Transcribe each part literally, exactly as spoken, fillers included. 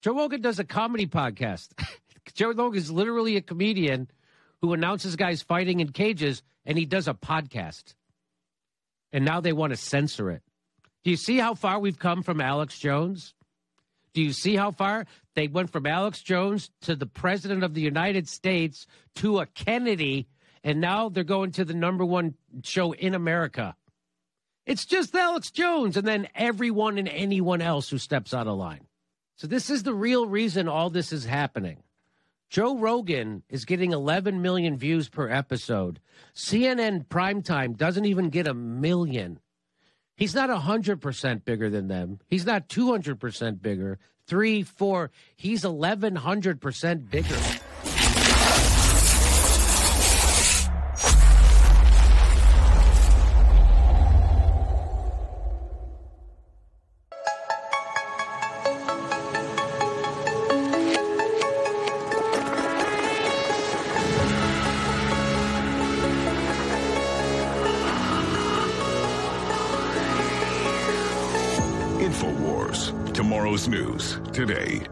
Joe Rogan does a comedy podcast. Joe Rogan is literally a comedian who announces guys fighting in cages, and he does a podcast. And now they want to censor it. Do you see how far we've come from Alex Jones? Do you see how far they went from Alex Jones to the president of the United States to a Kennedy, and now they're going to the number one show in America? It's just Alex Jones and then everyone and anyone else who steps out of line. So this is the real reason all this is happening. Joe Rogan is getting eleven million views per episode. C N N Primetime doesn't even get a million. He's not one hundred percent bigger than them. He's not two hundred percent bigger. Three, four. He's eleven hundred percent bigger. InfoWars, tomorrow's news today.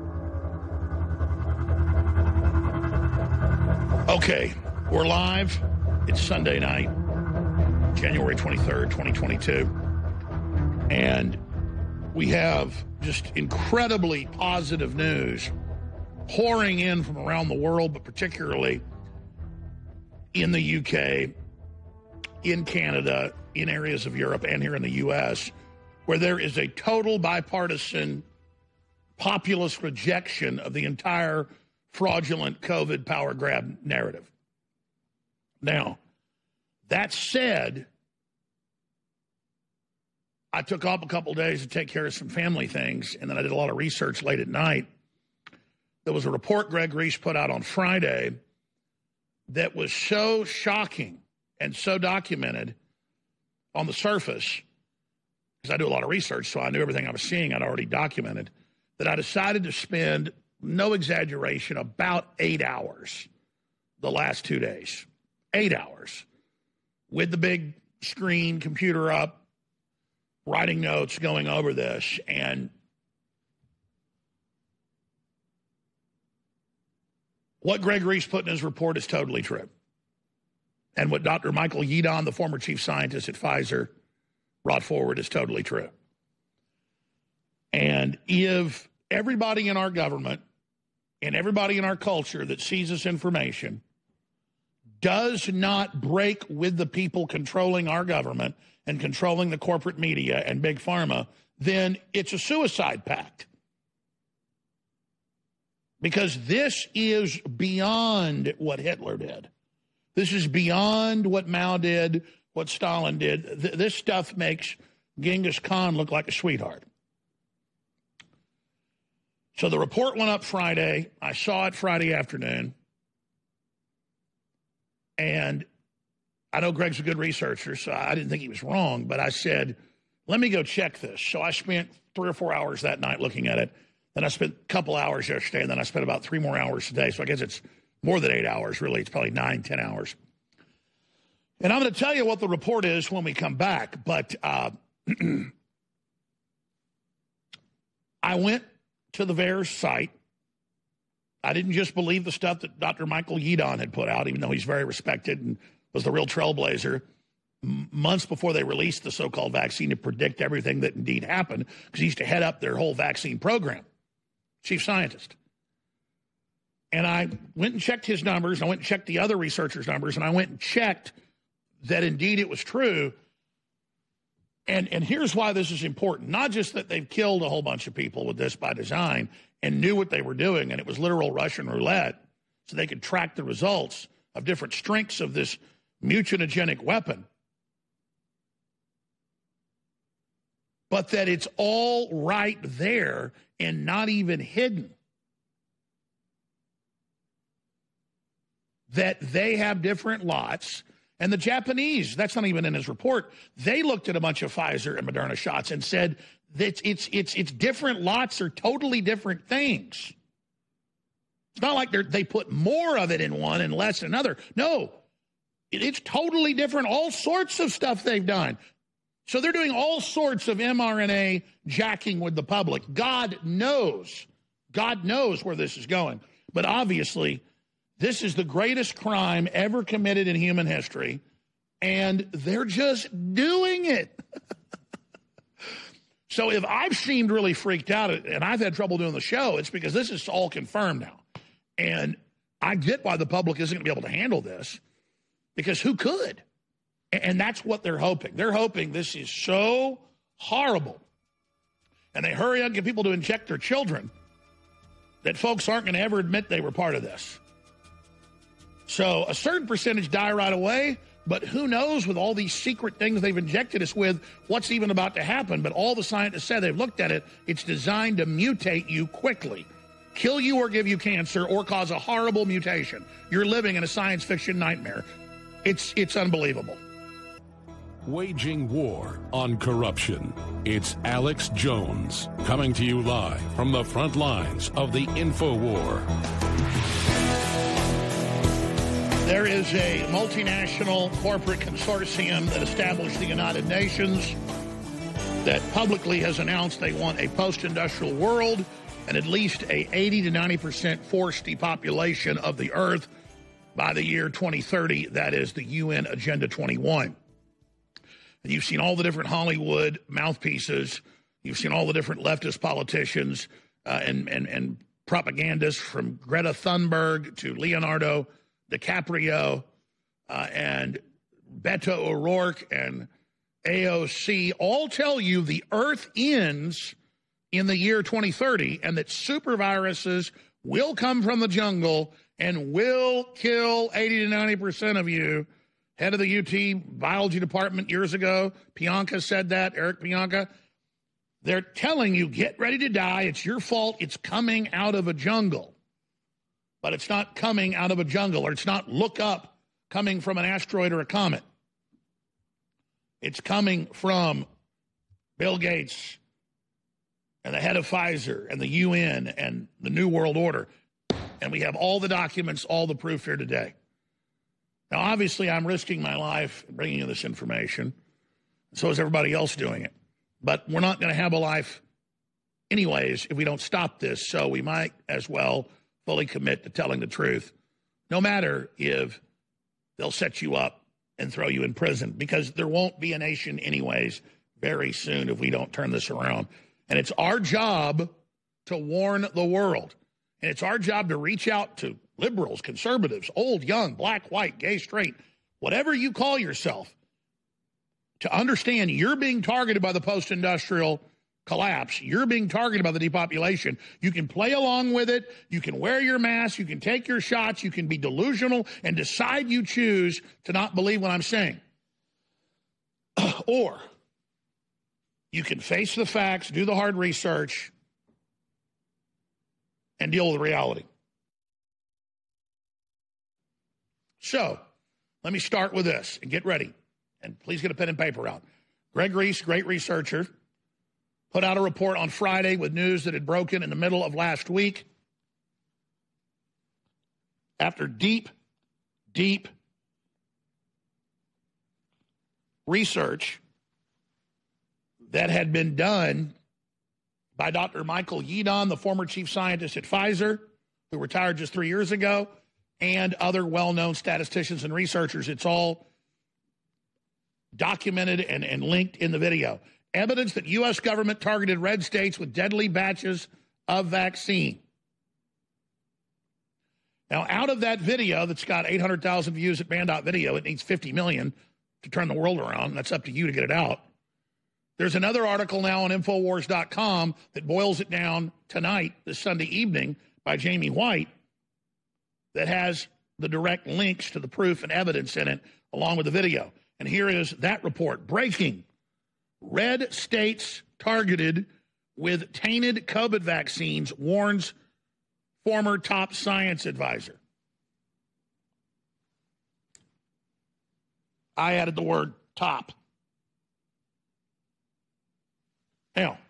Okay, we're live. It's Sunday night, January twenty-third, twenty twenty-two. And we have just incredibly positive news pouring in from around the world, but particularly in the U K, in Canada, in areas of Europe, and here in the U S, where there is a total bipartisan populist rejection of the entire fraudulent COVID power grab narrative. Now, that said, I took off a couple days to take care of some family things, and then I did a lot of research late at night. There was a report Greg Reese put out on Friday that was so shocking and so documented on the surface, because I do a lot of research, so I knew everything I was seeing I'd already documented, that I decided to spend, no exaggeration, about eight hours the last two days. Eight hours. With the big screen, computer up, writing notes, going over this. And what Greg Reese put in his report is totally true. And what Doctor Michael Yeadon, the former chief scientist at Pfizer, brought forward is totally true. And if everybody in our government and everybody in our culture that sees this information does not break with the people controlling our government and controlling the corporate media and big pharma, then it's a suicide pact. Because this is beyond what Hitler did. This is beyond what Mao did, what Stalin did. Th- this stuff makes Genghis Khan look like a sweetheart. So the report went up Friday. I saw it Friday afternoon. And I know Greg's a good researcher, so I didn't think he was wrong, but I said, let me go check this. So I spent three or four hours that night looking at it. Then I spent a couple hours yesterday, and then I spent about three more hours today. So I guess it's more than eight hours, really. It's probably nine, ten hours. And I'm going to tell you what the report is when we come back. But uh, I went to the V A E R S site. I didn't just believe the stuff that Doctor Michael Yeadon had put out, even though he's very respected and was the real trailblazer m- months before they released the so-called vaccine to predict everything that indeed happened, because he used to head up their whole vaccine program, chief scientist. And I went and checked his numbers. I went and checked the other researchers' numbers, and I went and checked that indeed it was true. And and here's why this is important. Not just that they've killed a whole bunch of people with this by design and knew what they were doing, and it was literal Russian roulette, so they could track the results of different strengths of this mutagenic weapon, but that it's all right there and not even hidden. That they have different lots. And the Japanese, that's not even in his report, they looked at a bunch of Pfizer and Moderna shots and said that it's it's it's different lots are totally different things. It's not like they they put more of it in one and less in another. No, it, it's totally different. All sorts of stuff they've done. So they're doing all sorts of mRNA jacking with the public. God knows God knows where this is going. But obviously, this is the greatest crime ever committed in human history, and they're just doing it. So if I've seemed really freaked out, and I've had trouble doing the show, it's because this is all confirmed now. And I get why the public isn't going to be able to handle this, because who could? And that's what they're hoping. They're hoping this is so horrible, and they hurry up and get people to inject their children, that folks aren't going to ever admit they were part of this. So a certain percentage die right away, but who knows with all these secret things they've injected us with, what's even about to happen. But all the scientists said, they've looked at it, it's designed to mutate you quickly, kill you or give you cancer or cause a horrible mutation. You're living in a science fiction nightmare. It's, it's unbelievable. Waging war on corruption. It's Alex Jones coming to you live from the front lines of the InfoWar. There is a multinational corporate consortium that established the United Nations that publicly has announced they want a post-industrial world and at least a eighty to ninety percent forced depopulation of the earth by the year twenty thirty. That is the U N Agenda twenty-one. And you've seen all the different Hollywood mouthpieces. You've seen all the different leftist politicians uh, and, and, and propagandists, from Greta Thunberg to Leonardo DiCaprio uh, and Beto O'Rourke and A O C, all tell you the earth ends in the year twenty thirty and that super viruses will come from the jungle and will kill eighty to ninety percent of you. Head of the U T biology department years ago, Pianka said that, Eric Pianka. They're telling you, get ready to die. It's your fault. It's coming out of a jungle. But it's not coming out of a jungle, or it's not look up coming from an asteroid or a comet. It's coming from Bill Gates and the head of Pfizer and the U N and the New World Order. And we have all the documents, all the proof here today. Now, obviously, I'm risking my life bringing you this information. So is everybody else doing it. But we're not going to have a life anyways if we don't stop this. So we might as well fully commit to telling the truth, no matter if they'll set you up and throw you in prison, because there won't be a nation anyways very soon if we don't turn this around. And it's our job to warn the world. And it's our job to reach out to liberals, conservatives, old, young, black, white, gay, straight, whatever you call yourself, to understand you're being targeted by the post-industrial collapse. You're being targeted by the depopulation. You can play along with it. You can wear your mask. You can take your shots. You can be delusional and decide you choose to not believe what I'm saying. Or you can face the facts, do the hard research, and deal with reality. So, let me start with this, and get ready. And please get a pen and paper out. Greg Reese, great researcher, put out a report on Friday with news that had broken in the middle of last week. After deep, deep research that had been done by Doctor Michael Yeadon, the former chief scientist at Pfizer, who retired just three years ago, and other well-known statisticians and researchers. It's all documented and, and linked in the video. Evidence that U S government targeted red states with deadly batches of vaccine. Now, out of that video that's got eight hundred thousand views at Band Video, it needs fifty million to turn the world around. That's up to you to get it out. There's another article now on Infowars dot com that boils it down tonight, this Sunday evening, by Jamie White, that has the direct links to the proof and evidence in it, along with the video. And here is that report. Breaking. Red states targeted with tainted COVID vaccines, warns former top science advisor. I added the word top. Now,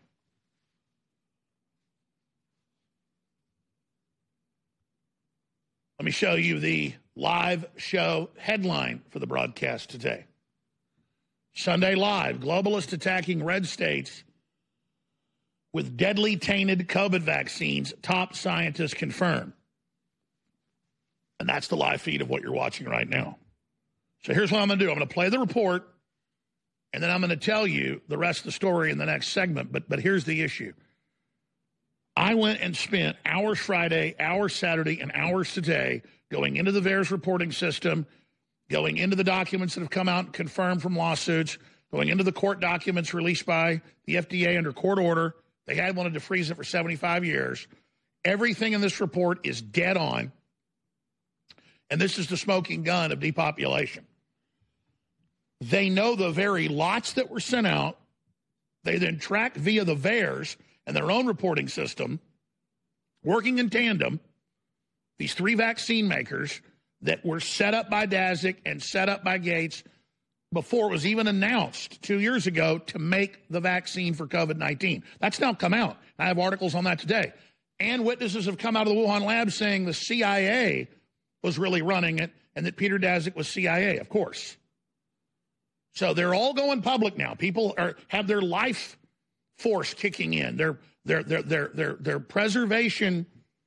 let me show you the live show headline for the broadcast today. Sunday Live, globalists attacking red states with deadly tainted COVID vaccines, top scientists confirm. And that's the live feed of what you're watching right now. So here's what I'm going to do. I'm going to play the report, and then I'm going to tell you the rest of the story in the next segment. But but here's the issue. I went and spent hours Friday, hours Saturday, and hours today going into the V A E R S reporting system, going into the documents that have come out and confirmed from lawsuits, going into the court documents released by the F D A under court order. They had wanted to freeze it for seventy-five years. Everything in this report is dead on. And this is the smoking gun of depopulation. They know the very lots that were sent out. They then tracked via the V A E R S and their own reporting system, working in tandem, these three vaccine makers that were set up by Daszak and set up by Gates before it was even announced two years ago to make the vaccine for COVID nineteen. That's now come out. I have articles on that today. And witnesses have come out of the Wuhan lab saying the C I A was really running it and that Peter Daszak was C I A, of course. So they're all going public now. People are have their life force kicking in, their their their their their, their preservation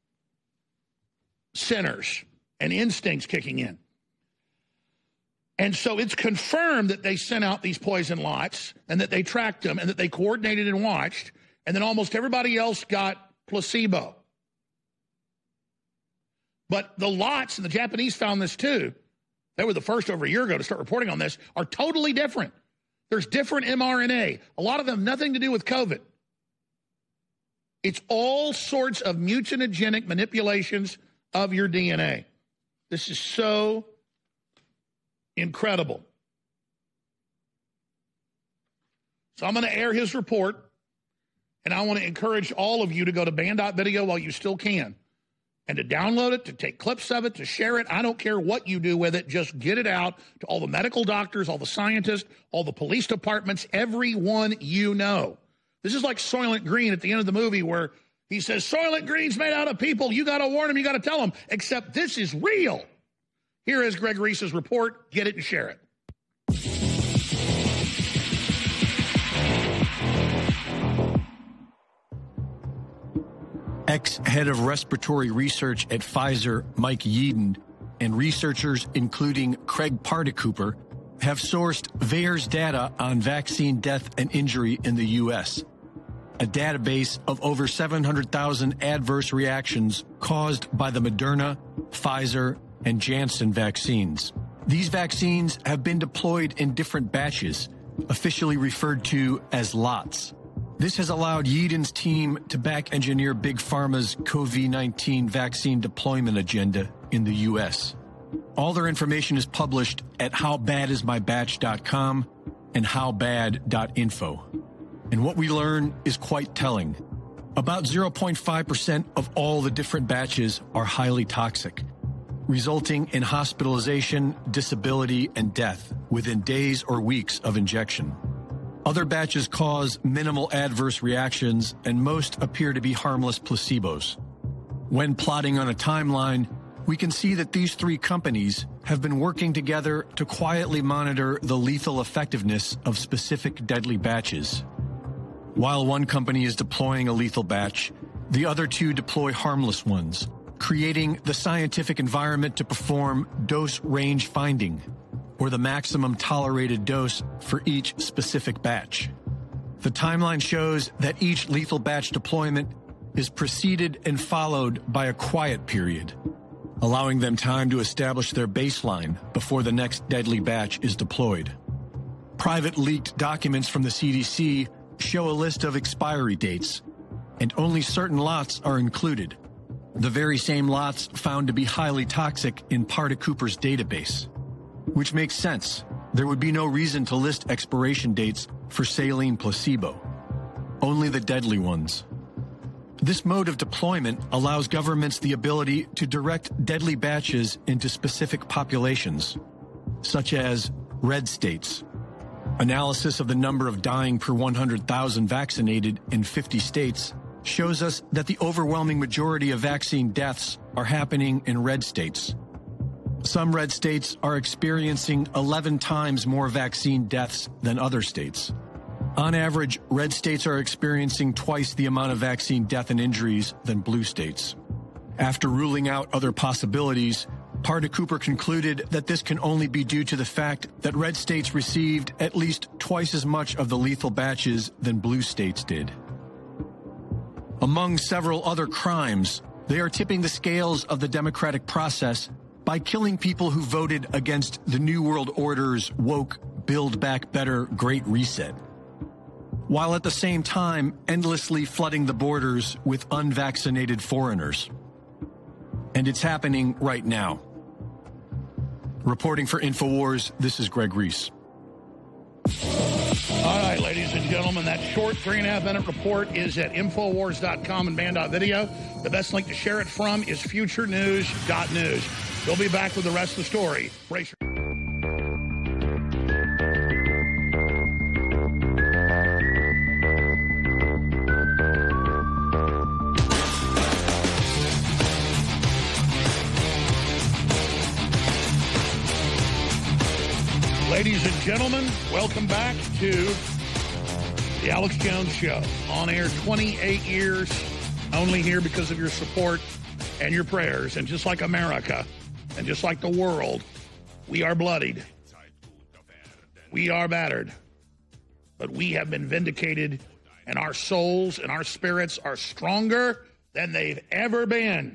centers and instincts kicking in. And so it's confirmed that they sent out these poison lots and that they tracked them and that they coordinated and watched, and then almost everybody else got placebo. But the lots, and the Japanese found this too, they were the first over a year ago to start reporting on this, are totally different. There's different mRNA. A lot of them nothing to do with COVID. It's all sorts of mutagenic manipulations of your D N A. This is so incredible. So I'm going to air his report, and I want to encourage all of you to go to band dot video while you still can, and to download it, to take clips of it, to share it. I don't care what you do with it. Just get it out to all the medical doctors, all the scientists, all the police departments, everyone you know. This is like Soylent Green at the end of the movie where he says, Soylent Green's made out of people. You got to warn them. You got to tell them. Except this is real. Here is Greg Reese's report. Get it and share it. Ex-head of respiratory research at Pfizer, Mike Yeadon, and researchers including Craig Particooper have sourced V A E R S data on vaccine death and injury in the U S, a database of over seven hundred thousand adverse reactions caused by the Moderna, Pfizer, and Janssen vaccines. These vaccines have been deployed in different batches, officially referred to as lots. This has allowed Yeadon's team to back engineer Big Pharma's COVID nineteen vaccine deployment agenda in the U S. All their information is published at how bad is my batch dot com and how bad dot info. And what we learn is quite telling. About zero point five percent of all the different batches are highly toxic, resulting in hospitalization, disability, and death within days or weeks of injection. Other batches cause minimal adverse reactions, and most appear to be harmless placebos. When plotting on a timeline, we can see that these three companies have been working together to quietly monitor the lethal effectiveness of specific deadly batches. While one company is deploying a lethal batch, the other two deploy harmless ones, creating the scientific environment to perform dose range finding, or the maximum tolerated dose for each specific batch. The timeline shows that each lethal batch deployment is preceded and followed by a quiet period, allowing them time to establish their baseline before the next deadly batch is deployed. Private leaked documents from the C D C show a list of expiry dates, and only certain lots are included, the very same lots found to be highly toxic in Particooper's database. Which makes sense. There would be no reason to list expiration dates for saline placebo, only the deadly ones. This mode of deployment allows governments the ability to direct deadly batches into specific populations, such as red states. Analysis of the number of dying per one hundred thousand vaccinated in fifty states shows us that the overwhelming majority of vaccine deaths are happening in red states. Some red states are experiencing eleven times more vaccine deaths than other states. On average, red states are experiencing twice the amount of vaccine death and injuries than blue states. After ruling out other possibilities, Parda-Cooper concluded that this can only be due to the fact that red states received at least twice as much of the lethal batches than blue states did. Among several other crimes, they are tipping the scales of the democratic process by killing people who voted against the New World Order's woke, Build Back Better Great Reset, while at the same time endlessly flooding the borders with unvaccinated foreigners. And it's happening right now. Reporting for InfoWars, this is Greg Reese. All right, ladies and gentlemen, that short three and a half minute report is at Infowars dot com and band dot video. The best link to share it from is future news dot news. We'll be back with the rest of the story. Brace your- Ladies and gentlemen, welcome back to the Alex Jones Show. On air twenty-eight years, only here because of your support and your prayers. And just like America, and just like the world, we are bloodied. We are battered. But we have been vindicated, and our souls and our spirits are stronger than they've ever been.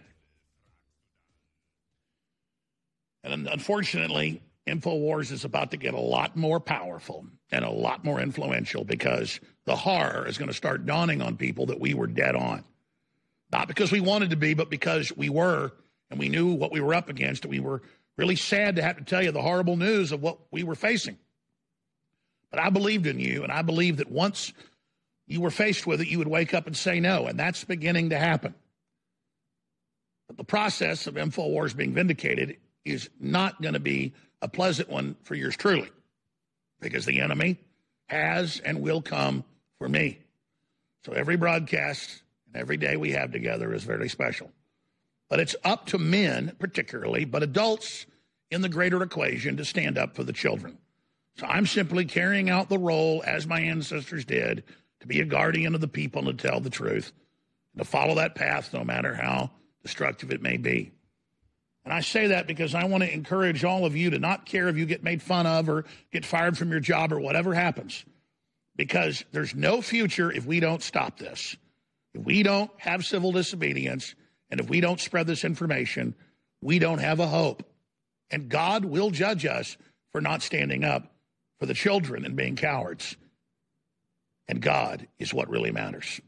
And unfortunately, InfoWars is about to get a lot more powerful and a lot more influential because the horror is going to start dawning on people that we were dead on. Not because we wanted to be, but because we were, and we knew what we were up against. And we were really sad to have to tell you the horrible news of what we were facing. But I believed in you, and I believed that once you were faced with it, you would wake up and say no, and that's beginning to happen. But the process of InfoWars being vindicated is not going to be a pleasant one for yours truly, because the enemy has and will come for me. So every broadcast and every day we have together is very special. But it's up to men particularly, but adults in the greater equation, to stand up for the children. So I'm simply carrying out the role, as my ancestors did, to be a guardian of the people and to tell the truth, and to follow that path no matter how destructive it may be. And I say that because I want to encourage all of you to not care if you get made fun of or get fired from your job or whatever happens, because there's no future if we don't stop this. If we don't have civil disobedience, and if we don't spread this information, we don't have a hope. And God will judge us for not standing up for the children and being cowards. And God is what really matters.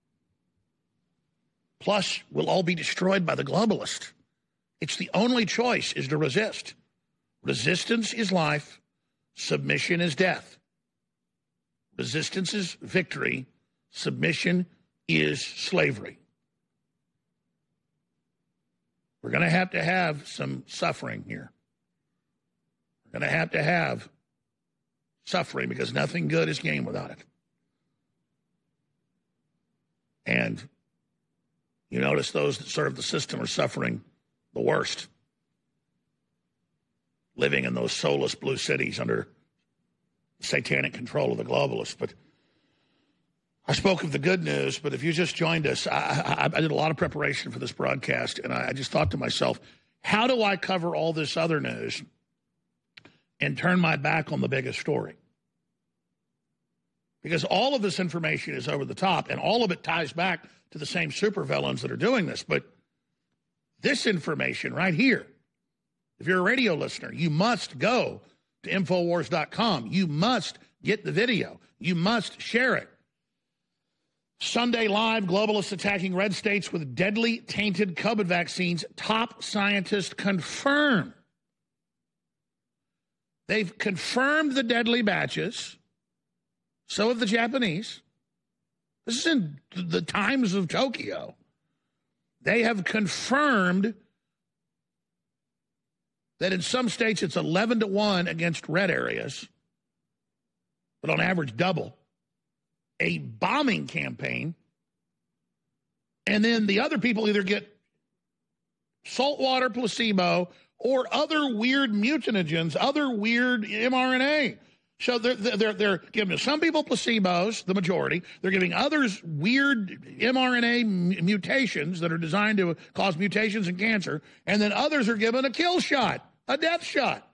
Plus, we'll all be destroyed by the globalists. It's the only choice is to resist. Resistance is life. Submission is death. Resistance is victory. Submission is slavery. We're going to have to have some suffering here. We're going to have to have suffering because nothing good is gained without it. And you notice those that serve the system are suffering the worst, living in those soulless blue cities under satanic control of the globalists. But I spoke of the good news, but if you just joined us, I, I, I did a lot of preparation for this broadcast, and I, I just thought to myself, how do I cover all this other news and turn my back on the biggest story? Because all of this information is over the top, and all of it ties back to the same supervillains that are doing this. But this information right here, if you're a radio listener, you must go to Infowars dot com. You must get the video. You must share it. Sunday Live, globalists attacking red states with deadly tainted COVID vaccines. Top scientists confirm. They've confirmed the deadly batches. So have the Japanese. This is in the Times of Tokyo. They have confirmed that in some states it's eleven to one against red areas, but on average double. A bombing campaign, and then the other people either get saltwater placebo or other weird mutanogens, other weird mRNA. So they're, they're, they're giving some people placebos, the majority. They're giving others weird mRNA m- mutations that are designed to cause mutations in cancer. And then others are given a kill shot, a death shot.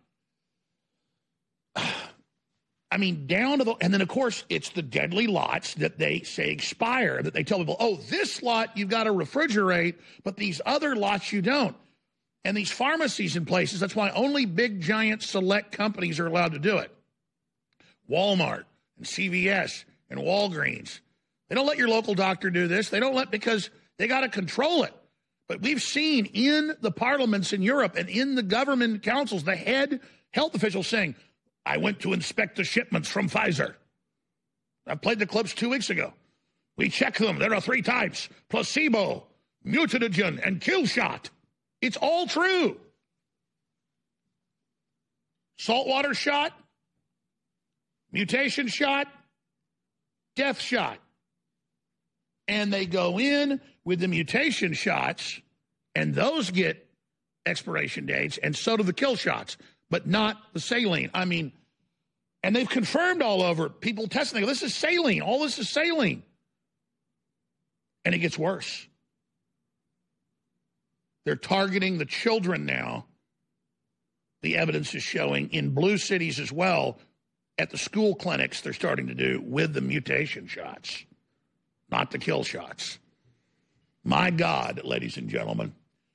I mean, down to the, and then of course it's the deadly lots that they say expire, that they tell people, oh, this lot you've got to refrigerate, but these other lots you don't. And these pharmacies in places, that's why only big, giant, select companies are allowed to do it. Walmart and C V S and Walgreens. They don't let your local doctor do this. They don't let, because they got to control it. But we've seen in the parliaments in Europe and in the government councils, the head health officials saying, I went to inspect the shipments from Pfizer. I played the clips two weeks ago. We checked them. There are three types: placebo, mutagen, and kill shot. It's all true. Saltwater shot, mutation shot, death shot. And they go in with the mutation shots, and those get expiration dates, and so do the kill shots, but not the saline. I mean, and they've confirmed all over, people testing, they go, this is saline. All this is saline. And it gets worse. They're targeting the children now. The evidence is showing in blue cities as well. At the school clinics, they're starting to do with the mutation shots, not the kill shots. My God, ladies and gentlemen,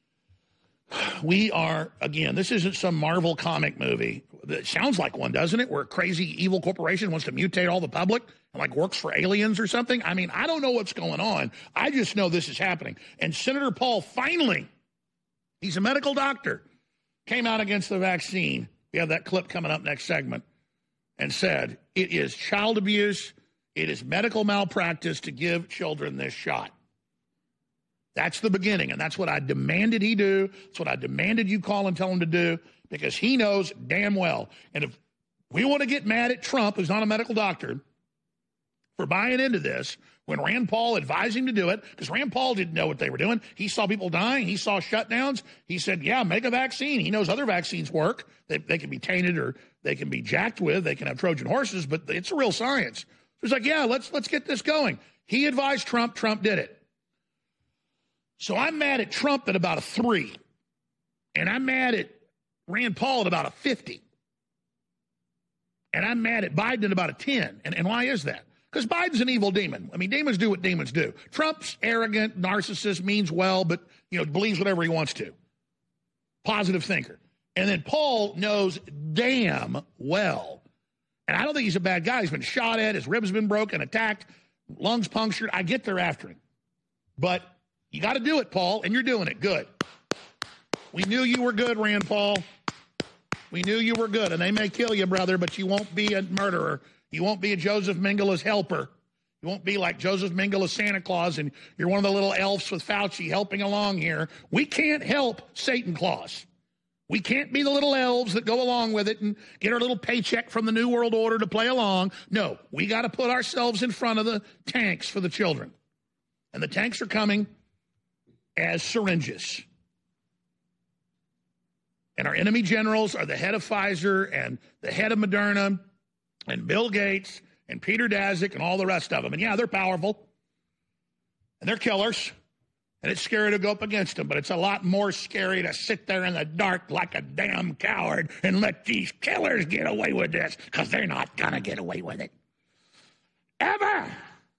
we are, again, this isn't some Marvel comic movie. It sounds like one, doesn't it? Where a crazy evil corporation wants to mutate all the public and like works for aliens or something. I mean, I don't know what's going on. I just know this is happening. And Senator Paul finally, he's a medical doctor, came out against the vaccine. We have that clip coming up next segment, and said it is child abuse, it is medical malpractice to give children this shot. That's the beginning, and that's what I demanded he do. That's what I demanded you call and tell him to do, because he knows damn well. And if we want to get mad at Trump, who's not a medical doctor, for buying into this, when Rand Paul advised him to do it, because Rand Paul didn't know what they were doing. He saw people dying. He saw shutdowns. He said, yeah, make a vaccine. He knows other vaccines work. They, they can be tainted or they can be jacked with. They can have Trojan horses, but it's a real science. So he's like, yeah, let's let's get this going. He advised Trump. Trump did it. So I'm mad at Trump at about a three. And I'm mad at Rand Paul at about a fifty. And I'm mad at Biden at about a ten. And, and why is that? Because Biden's an evil demon. I mean, demons do what demons do. Trump's arrogant, narcissist, means well, but, you know, believes whatever he wants to. Positive thinker. And then Paul knows damn well. And I don't think he's a bad guy. He's been shot at. His ribs have been broken, attacked, lungs punctured. I get they're after him. But you got to do it, Paul, and you're doing it. Good. We knew you were good, Rand Paul. We knew you were good, and they may kill you, brother, but you won't be a murderer. You won't be a Joseph Mengele's helper. You won't be like Joseph Mengele's Santa Claus, and you're one of the little elves with Fauci helping along here. We can't help Satan Claus. We can't be the little elves that go along with it and get our little paycheck from the New World Order to play along. No, we got to put ourselves in front of the tanks for the children. And the tanks are coming as syringes. And our enemy generals are the head of Pfizer and the head of Moderna and Bill Gates and Peter Daszak and all the rest of them. And yeah, they're powerful. And they're killers. And it's scary to go up against them, but it's a lot more scary to sit there in the dark like a damn coward and let these killers get away with this, because they're not going to get away with it. Ever.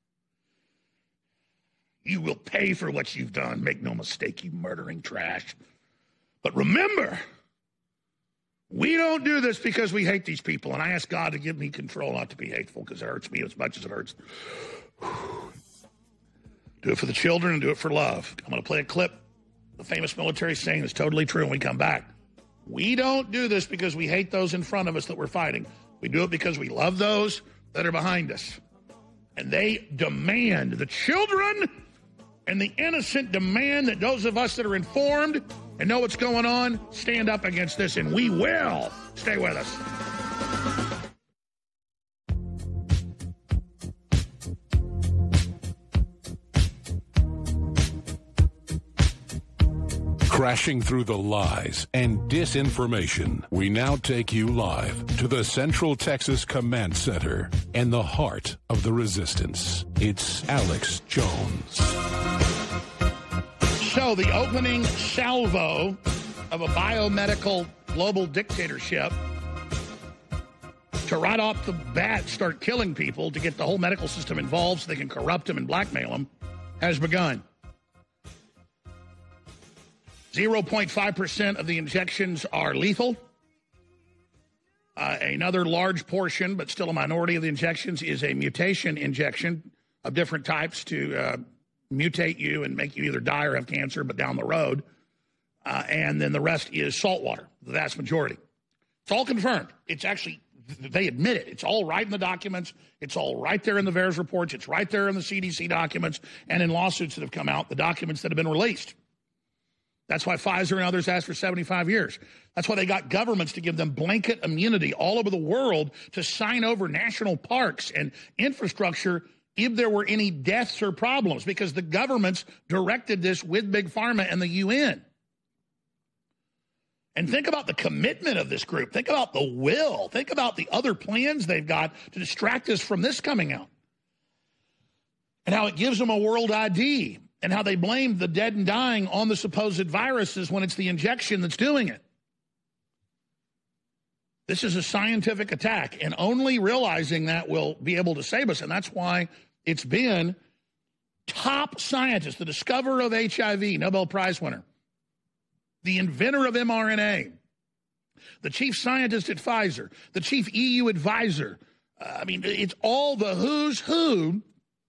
You will pay for what you've done. Make no mistake, you murdering trash. But remember, we don't do this because we hate these people. And I ask God to give me control not to be hateful, because it hurts me as much as it hurts. Do it for the children and do it for love. I'm going to play a clip. The famous military saying that's totally true when we come back. We don't do this because we hate those in front of us that we're fighting. We do it because we love those that are behind us. And they demand, the children and the innocent demand that those of us that are informed and know what's going on stand up against this, and we will. Stay with us. Crashing through the lies and disinformation, we now take you live to the Central Texas Command Center and the heart of the resistance. It's Alex Jones. So the opening salvo of a biomedical global dictatorship to right off the bat start killing people to get the whole medical system involved so they can corrupt them and blackmail them has begun. zero point five percent of the injections are lethal. Uh, another large portion, but still a minority of the injections, is a mutation injection of different types to uh, mutate you and make you either die or have cancer, but down the road. Uh, and then the rest is salt water, the vast majority. It's all confirmed. It's actually, they admit it. It's all right in the documents. It's all right there in the VAERS reports. It's right there in the C D C documents and in lawsuits that have come out, the documents that have been released. That's why Pfizer and others asked for seventy-five years. That's why they got governments to give them blanket immunity all over the world to sign over national parks and infrastructure if there were any deaths or problems, because the governments directed this with Big Pharma and the U N. And think about the commitment of this group. Think about the will. Think about the other plans they've got to distract us from this coming out. And how it gives them a world I D. And how they blame the dead and dying on the supposed viruses when it's the injection that's doing it. This is a scientific attack, and only realizing that will be able to save us. And that's why it's been top scientists, the discoverer of H I V, Nobel Prize winner, the inventor of mRNA, the chief scientist at Pfizer, the chief E U advisor. Uh, I mean, it's all the who's who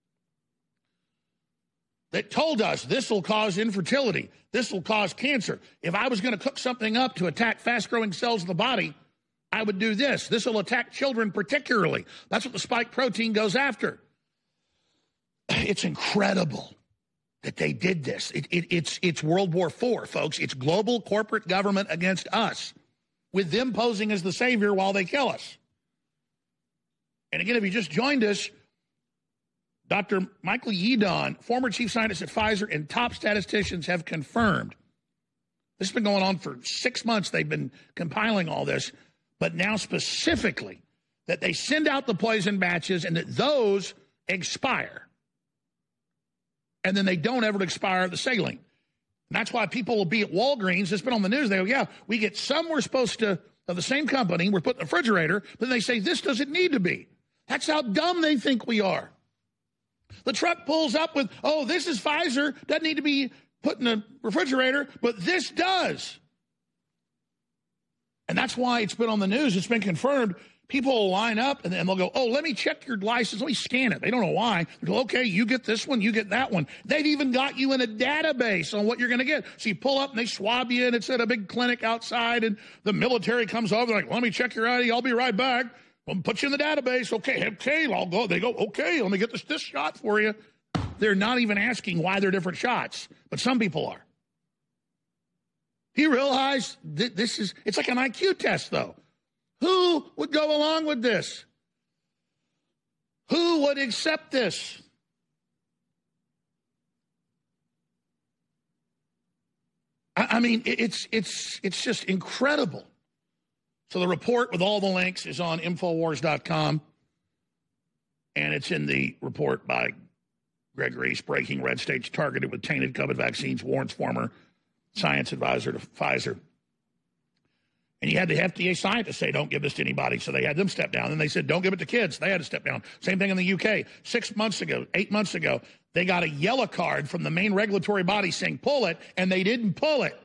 that told us this will cause infertility, this will cause cancer. If I was going to cook something up to attack fast-growing cells in the body, I would do this. This will attack children particularly. That's what the spike protein goes after. It's incredible that they did this. It, it, it's, it's World War Four, folks. It's global corporate government against us, with them posing as the savior while they kill us. And again, if you just joined us, Doctor Michael Yeadon, former chief scientist at Pfizer, and top statisticians have confirmed. This has been going on for six months. They've been compiling all this, but now specifically that they send out the poison batches and that those expire. And then they don't ever expire the saline. And that's why people will be at Walgreens. It's been on the news. They go, yeah, we get some we're supposed to, of the same company, we're putting in the refrigerator, but then they say this doesn't need to be. That's how dumb they think we are. The truck pulls up with, oh, this is Pfizer, doesn't need to be put in a refrigerator, but this does. And that's why it's been on the news. It's been confirmed. People will line up, and then they'll go, oh, let me check your license. Let me scan it. They don't know why. They go, okay, you get this one, you get that one. They've even got you in a database on what you're going to get. So you pull up, and they swab you, and it's at a big clinic outside, and the military comes over. They're like, let me check your I D. I'll be right back. I'll put you in the database. Okay, okay, I'll go. They go, okay, let me get this, this shot for you. They're not even asking why they're different shots, but some people are. Do you realize that this is, it's like an I Q test, though. Who would go along with this? Who would accept this? I, I mean, it's it's it's just incredible. So the report with all the links is on Infowars dot com, and it's in the report by Greg Reese, breaking red states targeted with tainted COVID vaccines, warns former science advisor to Pfizer. And you had the F D A scientists say, don't give this to anybody, so they had them step down. And they said, don't give it to kids. They had to step down. Same thing in the U K. Six months ago, eight months ago, they got a yellow card from the main regulatory body saying, pull it, and they didn't pull it.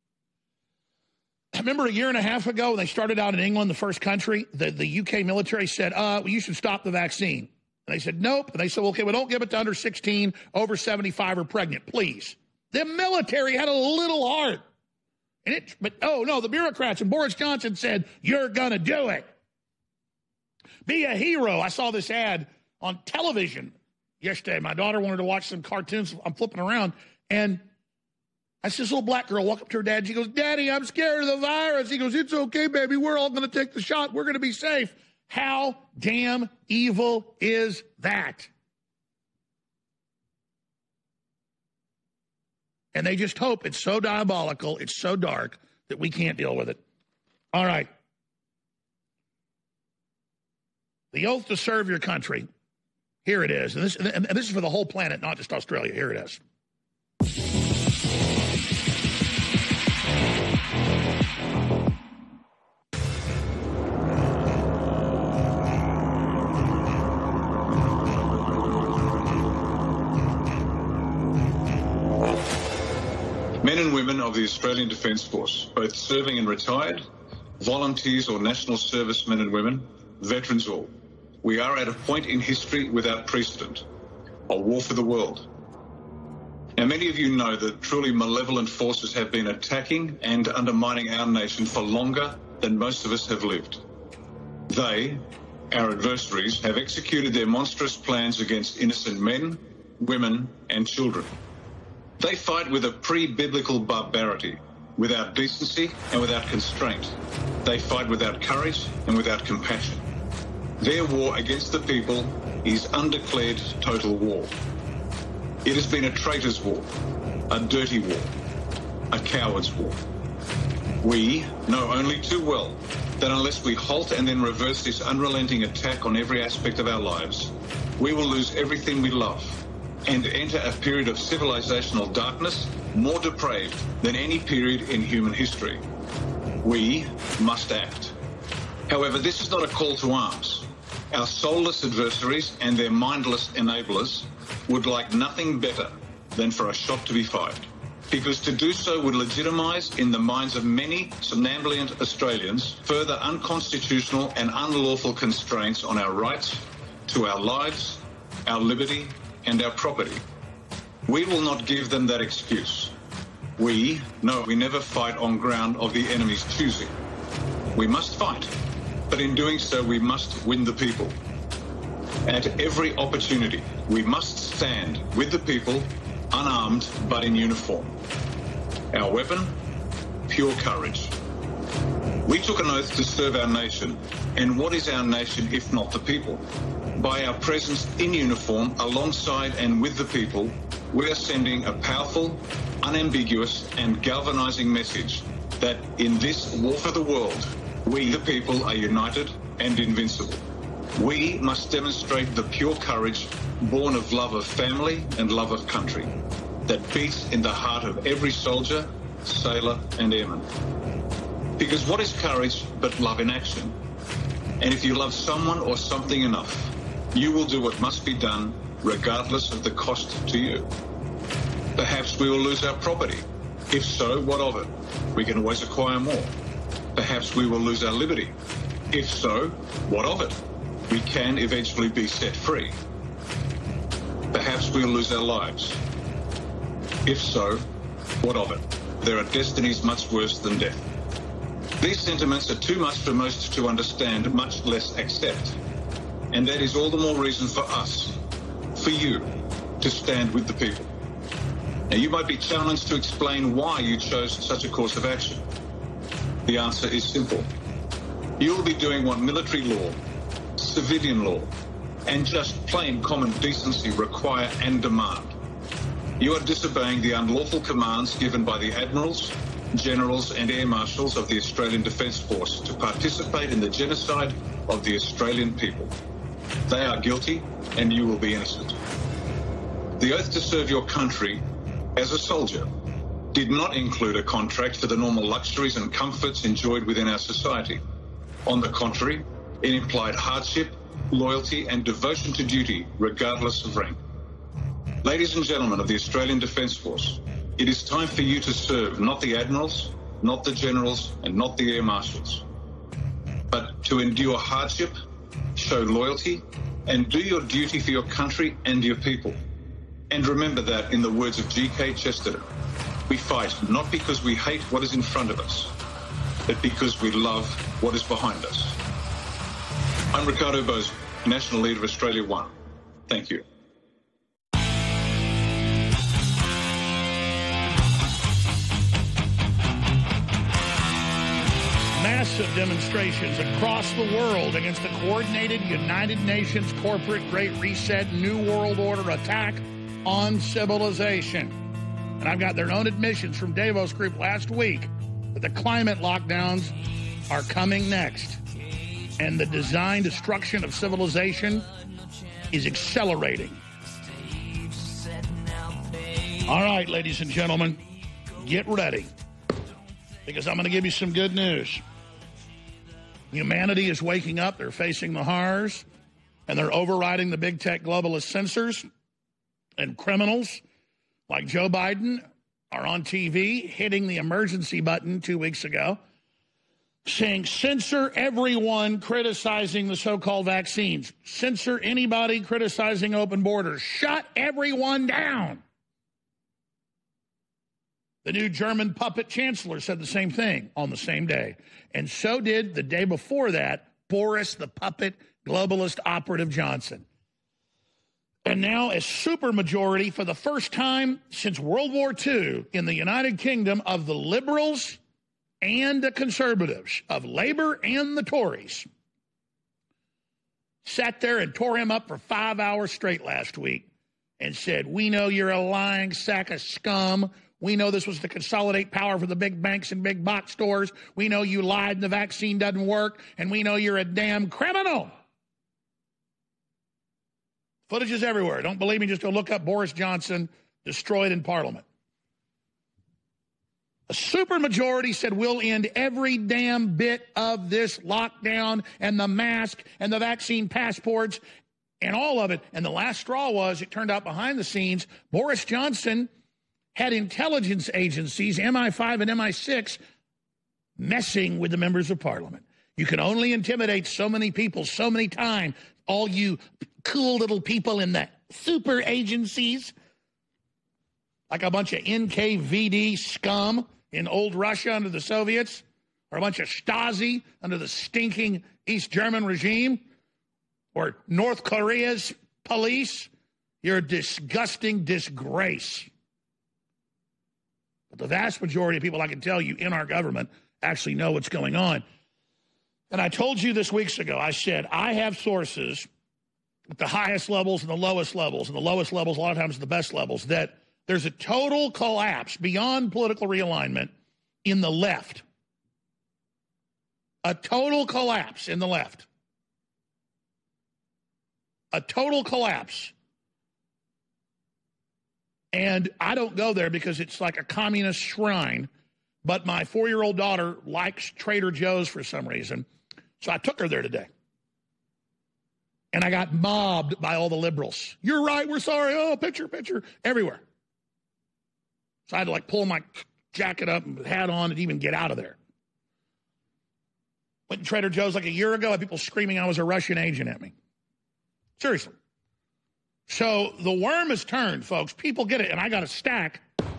I remember a year and a half ago when they started out in England, the first country, the, the U K military said, uh, well, you should stop the vaccine. And they said, nope. And they said, okay, well, don't give it to under sixteen, over seventy-five, or pregnant, please. The military had a little heart. And it, but, oh, no, the bureaucrats and Boris Johnson said, you're going to do it. Be a hero. I saw this ad on television yesterday. My daughter wanted to watch some cartoons. I'm flipping around, and I see this little black girl walk up to her dad. She goes, Daddy, I'm scared of the virus. He goes, it's okay, baby. We're all going to take the shot. We're going to be safe. How damn evil is that? And they just hope it's so diabolical, it's so dark, that we can't deal with it. All right. The oath to serve your country. Here it is. And this, and this is for the whole planet, not just Australia. Here it is. Men and women of the Australian Defence Force, both serving and retired, volunteers or national servicemen and women, veterans all. We are at a point in history without precedent, a war for the world. Now, many of you know that truly malevolent forces have been attacking and undermining our nation for longer than most of us have lived. They, our adversaries, have executed their monstrous plans against innocent men, women, and children. They fight with a pre-biblical barbarity, without decency and without constraint. They fight without courage and without compassion. Their war against the people is undeclared total war. It has been a traitor's war, a dirty war, a coward's war. We know only too well that unless we halt and then reverse this unrelenting attack on every aspect of our lives, we will lose everything we love and enter a period of civilizational darkness more depraved than any period in human history. We must act. However, this is not a call to arms. Our soulless adversaries and their mindless enablers would like nothing better than for a shot to be fired, because to do so would legitimise in the minds of many somnambulant Australians further unconstitutional and unlawful constraints on our rights to our lives, our liberty, and our property. We will not give them that excuse. We know we never fight on ground of the enemy's choosing. We must fight, but in doing so we must win the people. At every opportunity, we must stand with the people, unarmed but in uniform. Our weapon? Pure courage. We took an oath to serve our nation, and what is our nation if not the people? By our presence in uniform, alongside and with the people, we are sending a powerful, unambiguous and galvanizing message that in this war for the world, we, the people, are united and invincible. We must demonstrate the pure courage born of love of family and love of country that beats in the heart of every soldier, sailor and airman. Because what is courage but love in action? And if you love someone or something enough, you will do what must be done regardless of the cost to you. Perhaps we will lose our property. If so, what of it? We can always acquire more. Perhaps we will lose our liberty. If so, what of it? We can eventually be set free. Perhaps we'll lose our lives. If so, what of it? There are destinies much worse than death. These sentiments are too much for most to understand, much less accept. And that is all the more reason for us, for you, to stand with the people. Now, you might be challenged to explain why you chose such a course of action. The answer is simple. You will be doing what military law, civilian law, and just plain common decency require and demand. You are disobeying the unlawful commands given by the admirals, generals and air marshals of the Australian Defence Force to participate in the genocide of the Australian people. They are guilty and you will be innocent. The oath to serve your country as a soldier did not include a contract for the normal luxuries and comforts enjoyed within our society. On the contrary, it implied hardship, loyalty and devotion to duty regardless of rank. Ladies and gentlemen of the Australian Defence Force, it is time for you to serve not the admirals, not the generals and not the air marshals, but to endure hardship, show loyalty and do your duty for your country and your people. And remember that, in the words of G K Chesterton, we fight not because we hate what is in front of us, but because we love what is behind us. I'm Ricardo Bozo, National Leader of Australia One. Thank you. Massive demonstrations across the world against the coordinated United Nations corporate Great Reset New World Order attack on civilization. And I've got their own admissions from Davos Group last week that the climate lockdowns are coming next. And the design destruction of civilization is accelerating. All right, ladies and gentlemen, get ready, because I'm going to give you some good news. Humanity is waking up. They're facing the horrors, and they're overriding the big tech globalist censors, and criminals like Joe Biden are on T V hitting the emergency button two weeks ago, saying censor everyone criticizing the so-called vaccines. Censor anybody criticizing open borders. Shut everyone down. The new German puppet chancellor said the same thing on the same day. And so did, the day before that, Boris the puppet globalist operative Johnson. And now a supermajority for the first time since World War Two in the United Kingdom of the liberals and the conservatives, of Labor and the Tories, sat there and tore him up for five hours straight last week and said, we know you're a lying sack of scum. We know this was to consolidate power for the big banks and big box stores. We know you lied and the vaccine doesn't work. And we know you're a damn criminal. Footage is everywhere. Don't believe me? Just go look up Boris Johnson destroyed in Parliament. A supermajority said we'll end every damn bit of this lockdown and the mask and the vaccine passports and all of it. And the last straw was, it turned out behind the scenes, Boris Johnson had intelligence agencies, M I five and M I six, messing with the members of Parliament. You can only intimidate so many people so many times. All you cool little people in the super agencies, like a bunch of N K V D scum in old Russia under the Soviets, or a bunch of Stasi under the stinking East German regime, or North Korea's police. You're a disgusting disgrace. But the vast majority of people, I can tell you, in our government actually know what's going on. And I told you this weeks ago, I said, I have sources at the highest levels and the lowest levels, and the lowest levels a lot of times the best levels, that there's a total collapse beyond political realignment in the left. A total collapse in the left. A total collapse. And I don't go there because it's like a communist shrine, but my four-year-old daughter likes Trader Joe's for some reason, so I took her there today. And I got mobbed by all the liberals. You're right, we're sorry, oh, picture, picture, everywhere. So I had to like pull my jacket up and hat on and even get out of there. Went to Trader Joe's like a year ago, I had people screaming I was a Russian agent at me. Seriously. So the worm has turned, folks. People get it. And I got a stack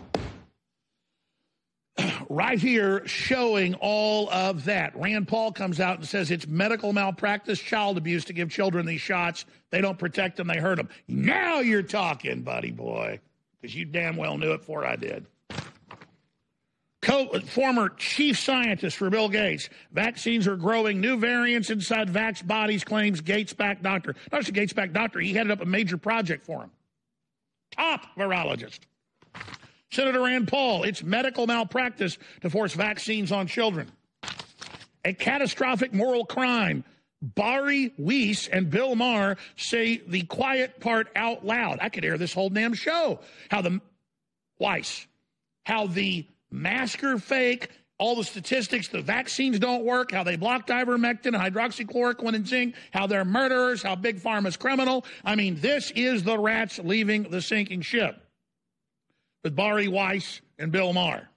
right here showing all of that. Rand Paul comes out and says it's medical malpractice, child abuse to give children these shots. They don't protect them. They hurt them. Now you're talking, buddy boy, because you damn well knew it before I did. Co- former chief scientist for Bill Gates. Vaccines are growing. New variants inside vax bodies, claims Gates-backed doctor. Not just a Gates-backed doctor. He headed up a major project for him. Top virologist. Senator Rand Paul. It's medical malpractice to force vaccines on children. A catastrophic moral crime. Bari Weiss and Bill Maher say the quiet part out loud. I could air this whole damn show. How the Weiss. How the masker fake, all the statistics, the vaccines don't work, how they blocked ivermectin, hydroxychloroquine, and zinc, how they're murderers, how Big Pharma's criminal. I mean, this is the rats leaving the sinking ship with Bari Weiss and Bill Maher.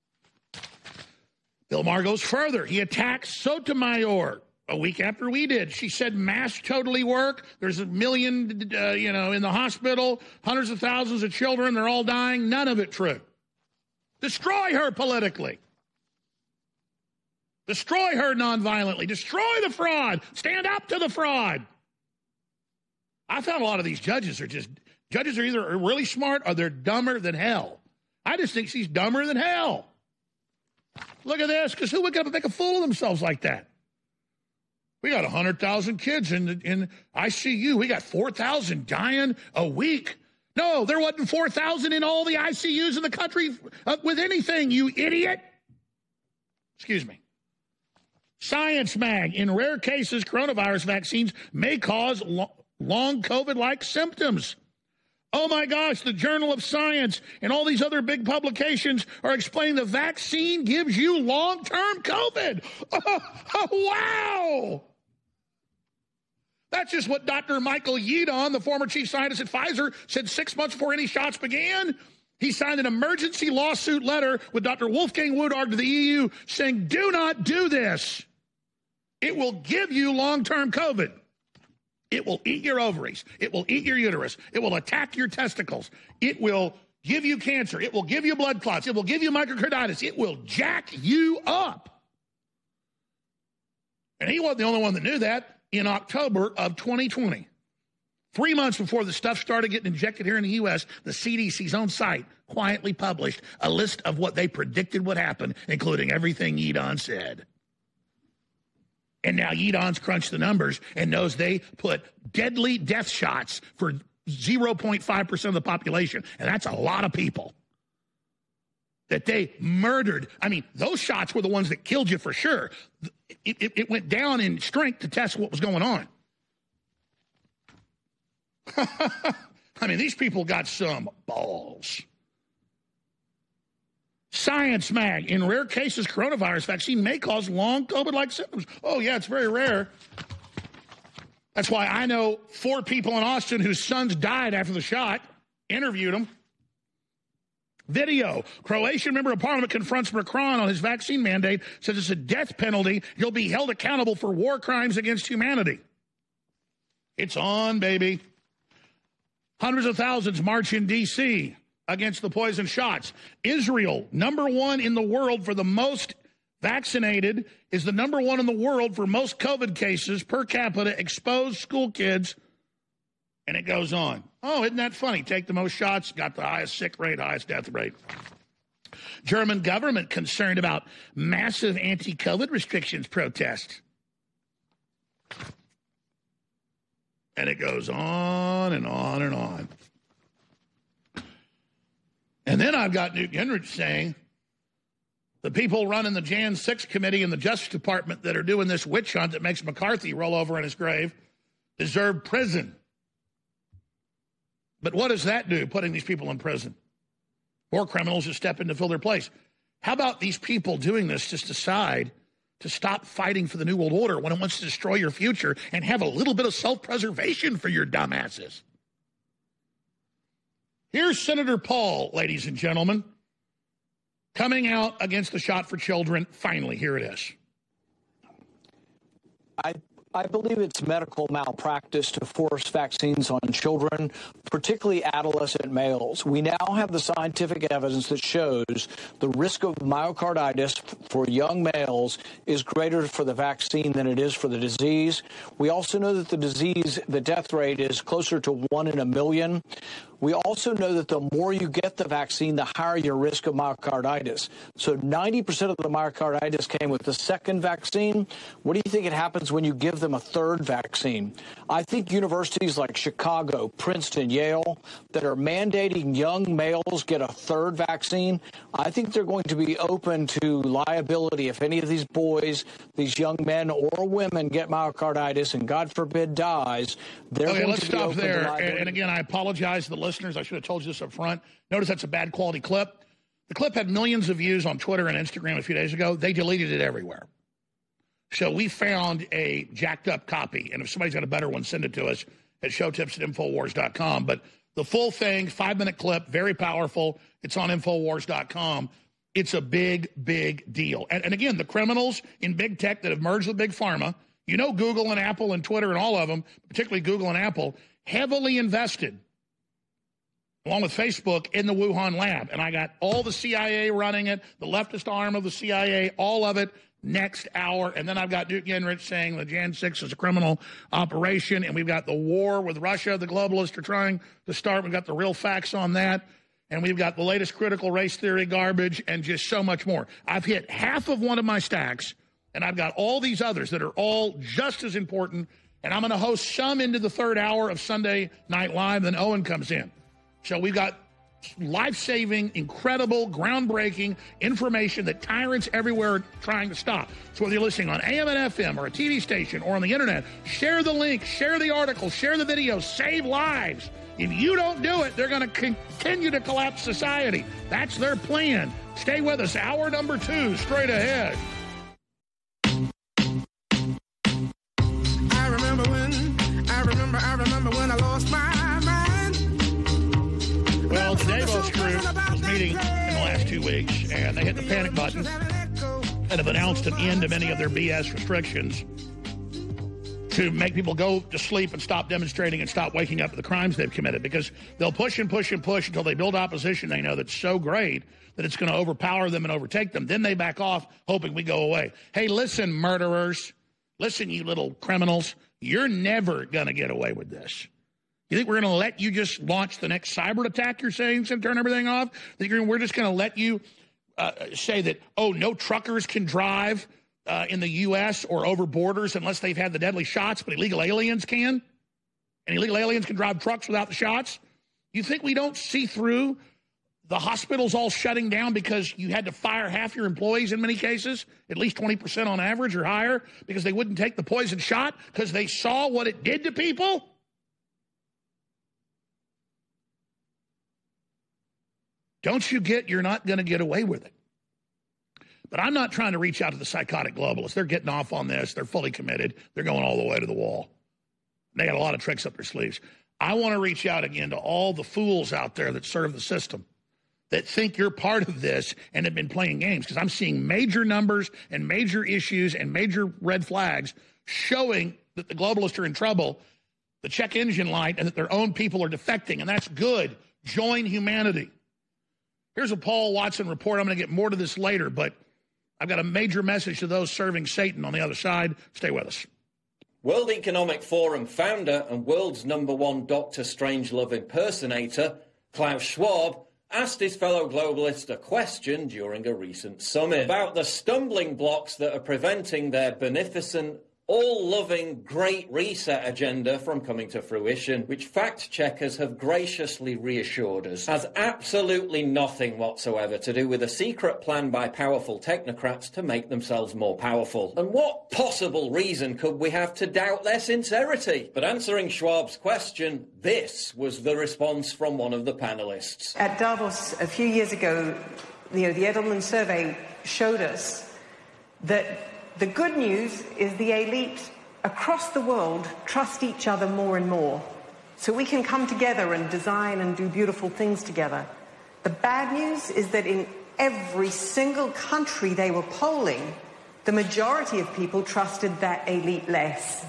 Bill Maher goes further. He attacks Sotomayor a week after we did. She said masks totally work. There's a million, uh, you know, in the hospital, hundreds of thousands of children, they're all dying. None of it true. Destroy her politically. Destroy her nonviolently. Destroy the fraud. Stand up to the fraud. I found a lot of these judges are just, judges are either really smart or they're dumber than hell. I just think she's dumber than hell. Look at this, because who would make a fool of themselves like that? We got one hundred thousand kids in, in I C U. We got four thousand dying a week. No, there wasn't four thousand in all the I C Us in the country uh, with anything, you idiot. Excuse me. Science Mag, in rare cases, coronavirus vaccines may cause lo- long COVID-like symptoms. Oh my gosh, the Journal of Science and all these other big publications are explaining the vaccine gives you long-term COVID. Oh, oh, wow. That's just what Doctor Michael Yeadon, the former chief scientist at Pfizer, said six months before any shots began. He signed an emergency lawsuit letter with Doctor Wolfgang Wodarg to the E U saying, do not do this. It will give you long-term COVID. It will eat your ovaries. It will eat your uterus. It will attack your testicles. It will give you cancer. It will give you blood clots. It will give you myocarditis. It will jack you up. And he wasn't the only one that knew that in October of twenty twenty. Three months before the stuff started getting injected here in the U S, the C D C's own site quietly published a list of what they predicted would happen, including everything Yeadon said. And now Yeadon's crunched the numbers and knows they put deadly death shots for zero point five percent of the population. And that's a lot of people that they murdered. I mean, those shots were the ones that killed you for sure. It, it, it went down in strength to test what was going on. I mean, these people got some balls. Science Mag, in rare cases, coronavirus vaccine may cause long COVID-like symptoms. Oh, yeah, it's very rare. That's why I know four people in Austin whose sons died after the shot. Interviewed them. Video. Croatian member of parliament confronts Macron on his vaccine mandate, says it's a death penalty. He'll be held accountable for war crimes against humanity. It's on, baby. Hundreds of thousands march in D C against the poison shots. Israel, number one in the world for the most vaccinated, is the number one in the world for most COVID cases per capita, exposed school kids, and it goes on. Oh, isn't that funny? Take the most shots, got the highest sick rate, highest death rate. German government concerned about massive anti-COVID restrictions protest. And it goes on and on and on. And then I've got Newt Gingrich saying the people running the January sixth committee in the Justice Department that are doing this witch hunt that makes McCarthy roll over in his grave deserve prison. But what does that do, putting these people in prison? Or criminals who step in to fill their place. How about these people doing this just decide to stop fighting for the New World Order when it wants to destroy your future and have a little bit of self-preservation for your dumbasses? Here's Senator Paul, ladies and gentlemen, coming out against the shot for children. Finally, here it is. I I believe it's medical malpractice to force vaccines on children, particularly adolescent males. We now have the scientific evidence that shows the risk of myocarditis for young males is greater for the vaccine than it is for the disease. We also know that the disease, the death rate is closer to one in a million. We also know that the more you get the vaccine, the higher your risk of myocarditis. So ninety percent of the myocarditis came with the second vaccine. What do you think it happens when you give them a third vaccine? I think universities like Chicago, Princeton, Yale, that are mandating young males get a third vaccine, I think they're going to be open to liability if any of these boys, these young men or women get myocarditis and, God forbid, dies. They're okay, going let's to be stop open there. to liability. And again, I apologize to the listeners. I should have told you this up front. Notice that's a bad quality clip. The clip had millions of views on Twitter and Instagram a few days ago. They deleted it everywhere. So we found a jacked up copy. And if somebody's got a better one, send it to us at showtips at infowars dot com. But the full thing, five minute clip, very powerful. It's on infowars dot com. It's a big, big deal. And, and again, the criminals in big tech that have merged with big pharma, you know, Google and Apple and Twitter and all of them, particularly Google and Apple, heavily invested, along with Facebook, in the Wuhan lab. And I got all the C I A running it, the leftist arm of the C I A, all of it next hour. And then I've got Newt Gingrich saying the January sixth is a criminal operation. And we've got the war with Russia, the globalists are trying to start. We've got the real facts on that. And we've got the latest critical race theory garbage and just so much more. I've hit half of one of my stacks, and I've got all these others that are all just as important. And I'm going to host some into the third hour of Sunday Night Live. Then Owen comes in. So we've got life-saving, incredible, groundbreaking information that tyrants everywhere are trying to stop. So whether you're listening on A M and F M or a T V station or on the internet, share the link, share the article, share the video, save lives. If you don't do it, they're going to continue to collapse society. That's their plan. Stay with us. Hour number two, straight ahead. I remember when, I remember, I remember when I lost my mind. Well, the Davos group was meeting in the last two weeks, and they hit the panic button and have announced an end to many of their B S restrictions to make people go to sleep and stop demonstrating and stop waking up to the crimes they've committed, because they'll push and push and push until they build opposition they know that's so great that it's going to overpower them and overtake them. Then they back off, hoping we go away. Hey, listen, murderers. Listen, you little criminals. You're never going to get away with this. You think we're going to let you just launch the next cyber attack you're saying and turn everything off? Think we're just going to let you uh, say that, oh, no truckers can drive Uh, in the U S or over borders unless they've had the deadly shots, but illegal aliens can? And illegal aliens can drive trucks without the shots? You think we don't see through the hospitals all shutting down because you had to fire half your employees in many cases, at least twenty percent on average or higher, because they wouldn't take the poison shot because they saw what it did to people? Don't you get you're not going to get away with it? But I'm not trying to reach out to the psychotic globalists. They're getting off on this. They're fully committed. They're going all the way to the wall. They got a lot of tricks up their sleeves. I want to reach out again to all the fools out there that serve the system, that think you're part of this and have been playing games, because I'm seeing major numbers and major issues and major red flags showing that the globalists are in trouble, the check engine light, and that their own people are defecting, and that's good. Join humanity. Here's a Paul Watson report. I'm going to get more to this later, but I've got a major message to those serving Satan on the other side. Stay with us. World Economic Forum founder and world's number one Doctor Strangelove impersonator, Klaus Schwab, asked his fellow globalist a question during a recent summit about the stumbling blocks that are preventing their beneficent, all-loving Great Reset agenda from coming to fruition, which fact-checkers have graciously reassured us has absolutely nothing whatsoever to do with a secret plan by powerful technocrats to make themselves more powerful. And what possible reason could we have to doubt their sincerity? But answering Schwab's question, this was the response from one of the panelists. At Davos a few years ago, you know, the Edelman survey showed us that the good news is the elite across the world trust each other more and more. So we can come together and design and do beautiful things together. The bad news is that in every single country they were polling, the majority of people trusted that elite less.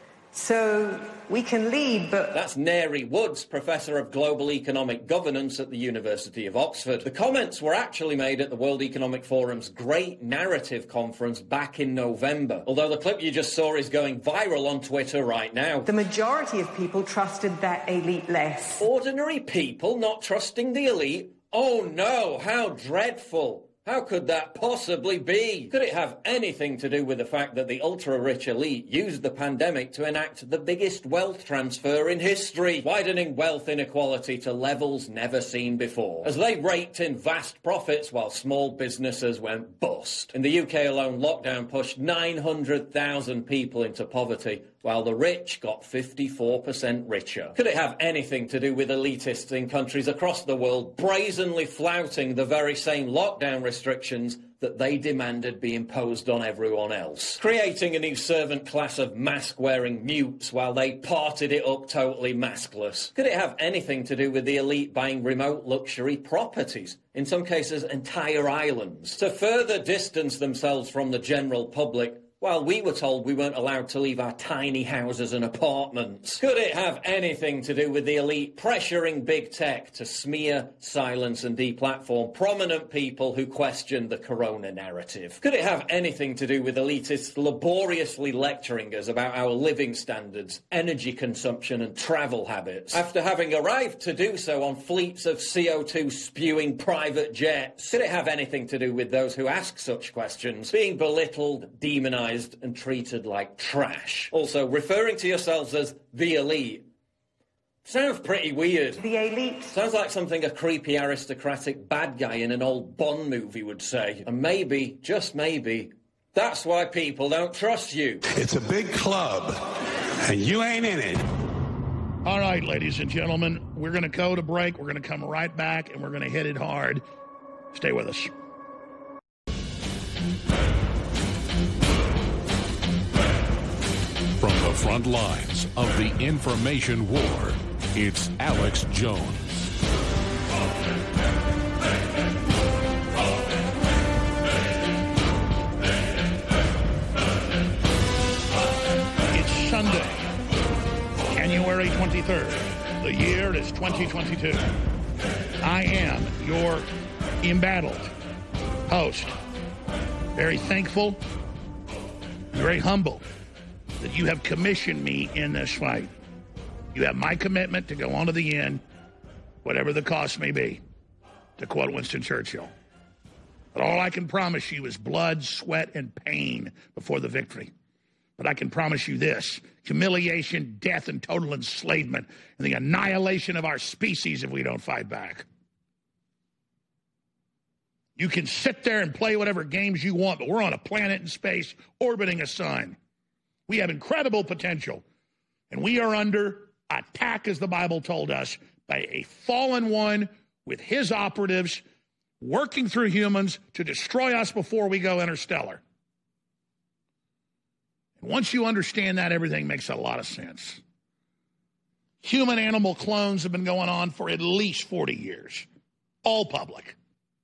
So we can lead, but... That's Neri Woods, Professor of Global Economic Governance at the University of Oxford. The comments were actually made at the World Economic Forum's Great Narrative Conference back in November, although the clip you just saw is going viral on Twitter right now. The majority of people trusted that elite less. Ordinary people not trusting the elite? Oh no, how dreadful. How could that possibly be? Could it have anything to do with the fact that the ultra-rich elite used the pandemic to enact the biggest wealth transfer in history, widening wealth inequality to levels never seen before, as they raked in vast profits while small businesses went bust? In the U K alone, lockdown pushed nine hundred thousand people into poverty, while the rich got fifty-four percent richer. Could it have anything to do with elitists in countries across the world brazenly flouting the very same lockdown restrictions that they demanded be imposed on everyone else, creating a new servant class of mask-wearing mutes while they parted it up totally maskless? Could it have anything to do with the elite buying remote luxury properties, in some cases entire islands, to further distance themselves from the general public, while we were told we weren't allowed to leave our tiny houses and apartments? Could it have anything to do with the elite pressuring big tech to smear, silence and deplatform prominent people who question the corona narrative? Could it have anything to do with elitists laboriously lecturing us about our living standards, energy consumption and travel habits, after having arrived to do so on fleets of C O two spewing private jets? Could it have anything to do with those who ask such questions being belittled, demonized and treated like trash? Also, referring to yourselves as the elite, Sounds pretty weird. The elite. Sounds like something a creepy aristocratic bad guy in an old Bond movie would say. And maybe, just maybe, that's why people don't trust you. It's a big club, and you ain't in it. All right, ladies and gentlemen, we're going to go to break. We're going to come right back, and we're going to hit it hard. Stay with us. From the front lines of the information war, it's Alex Jones. It's Sunday, January twenty-third. The year is twenty twenty-two. I am your embattled host. Very thankful, very humble that you have commissioned me in this fight. You have my commitment to go on to the end, whatever the cost may be, to quote Winston Churchill. But all I can promise you is blood, sweat, and pain before the victory. But I can promise you this: humiliation, death, and total enslavement, and the annihilation of our species if we don't fight back. You can sit there and play whatever games you want, but we're on a planet in space orbiting a sun. We have incredible potential, and we are under attack, as the Bible told us, by a fallen one with his operatives working through humans to destroy us before we go interstellar. And once you understand that, everything makes a lot of sense. Human-animal clones have been going on for at least forty years, all public.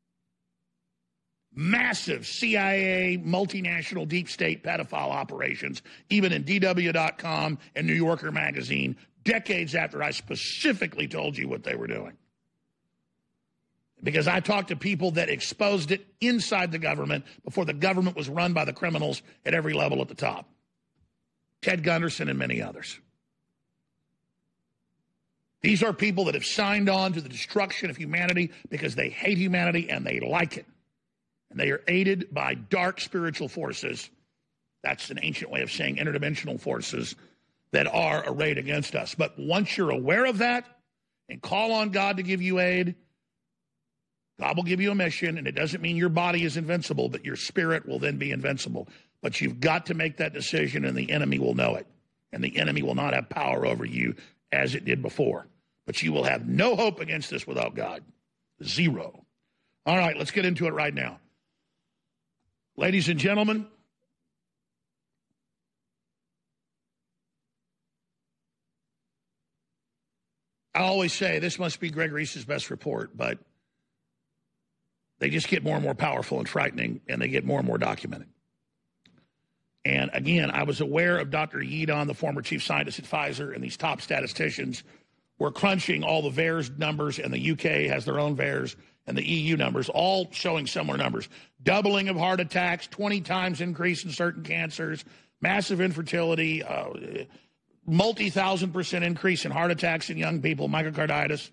Massive C I A, multinational deep state pedophile operations, even in D W dot com and New Yorker magazine, decades after I specifically told you what they were doing. Because I talked to people that exposed it inside the government before the government was run by the criminals at every level at the top. Ted Gunderson and many others. These are people that have signed on to the destruction of humanity because they hate humanity and they like it. And they are aided by dark spiritual forces. That's an ancient way of saying interdimensional forces that are arrayed against us. But once you're aware of that and call on God to give you aid, God will give you a mission, and it doesn't mean your body is invincible, but your spirit will then be invincible. But you've got to make that decision, and the enemy will know it. And the enemy will not have power over you as it did before. But you will have no hope against this without God. Zero. All right, let's get into it right now. Ladies and gentlemen, I always say this must be Greg Reese's best report, but they just get more and more powerful and frightening, and they get more and more documented. And again, I was aware of Doctor Yeadon, the former chief scientist at Pfizer, and these top statisticians were crunching all the V A E R S numbers, and the U K has their own V A E R S, and the E U numbers, all showing similar numbers. Doubling of heart attacks, twenty times increase in certain cancers, massive infertility, uh, multi-thousand percent increase in heart attacks in young people, myocarditis.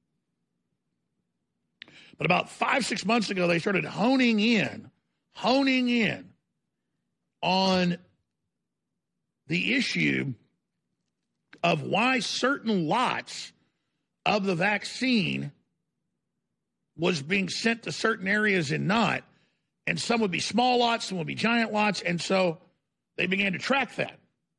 But about five, six months ago, they started honing in, honing in on the issue of why certain lots of the vaccine was being sent to certain areas and not. And some would be small lots, some would be giant lots. And so they began to track that.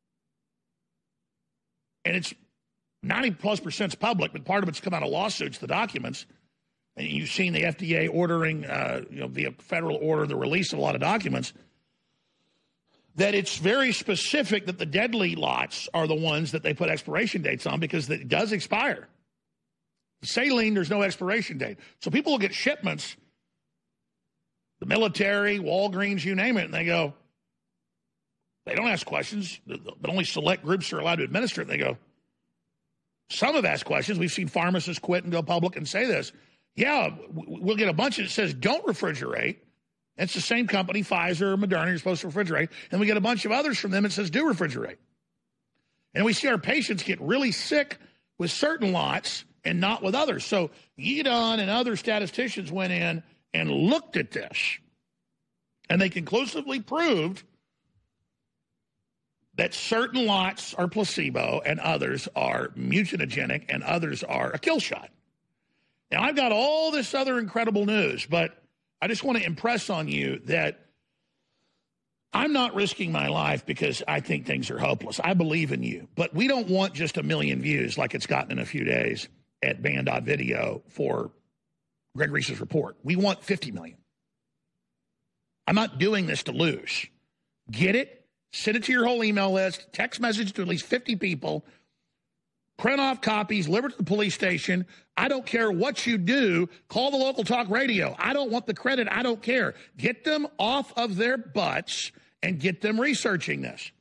And it's ninety plus percent public, but part of it's come out of lawsuits, the documents. And you've seen the F D A ordering, uh, you know, via federal order, the release of a lot of documents, that it's very specific that the deadly lots are the ones that they put expiration dates on because it does expire. Saline, there's no expiration date. So people will get shipments, the military, Walgreens, you name it, and they go, they don't ask questions, but only select groups are allowed to administer it. And they go, some have asked questions. We've seen pharmacists quit and go public and say this. Yeah, we'll get a bunch that says don't refrigerate. It's the same company, Pfizer or Moderna, you're supposed to refrigerate. And we get a bunch of others from them that says do refrigerate. And we see our patients get really sick with certain lots and not with others. So Yeadon and other statisticians went in and looked at this. And they conclusively proved that certain lots are placebo and others are mutagenic and others are a kill shot. Now, I've got all this other incredible news, but I just want to impress on you that I'm not risking my life because I think things are hopeless. I believe in you, but we don't want just a million views like it's gotten in a few days at Band dot video for Greg Reese's report. We want fifty million. I'm not doing this to lose. Get it, send it to your whole email list, text message to at least fifty people, print off copies, deliver to the police station. I don't care what you do. Call the local talk radio. I don't want the credit. I don't care. Get them off of their butts and get them researching this.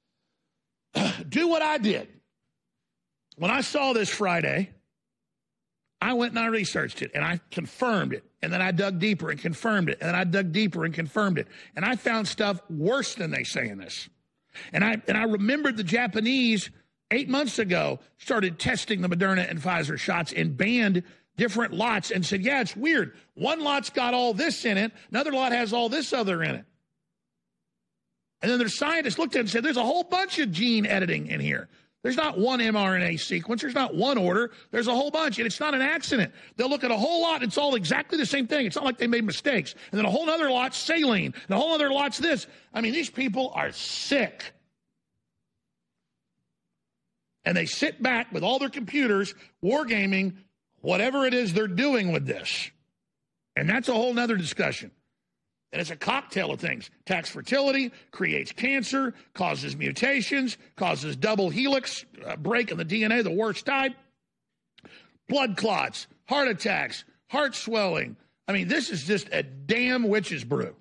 Do what I did. When I saw this Friday, I went and I researched it, and I confirmed it. And then I dug deeper and confirmed it. And then I dug deeper and confirmed it. And I found stuff worse than they say in this. And I and I remembered the Japanese eight months ago started testing the Moderna and Pfizer shots and banned different lots and said, yeah, it's weird. One lot's got all this in it. Another lot has all this other in it. And then their scientists looked at it and said, there's a whole bunch of gene editing in here. There's not one mRNA sequence. There's not one order. There's a whole bunch, and it's not an accident. They'll look at a whole lot, and it's all exactly the same thing. It's not like they made mistakes. And then a whole other lot's saline, and a whole other lot's this. I mean, these people are sick. And they sit back with all their computers, wargaming, whatever it is they're doing with this. And that's a whole other discussion. And it's a cocktail of things. Attacks fertility, creates cancer, causes mutations, causes double helix uh, break in the D N A, the worst type, blood clots, heart attacks, heart swelling. I mean, this is just a damn witch's brew.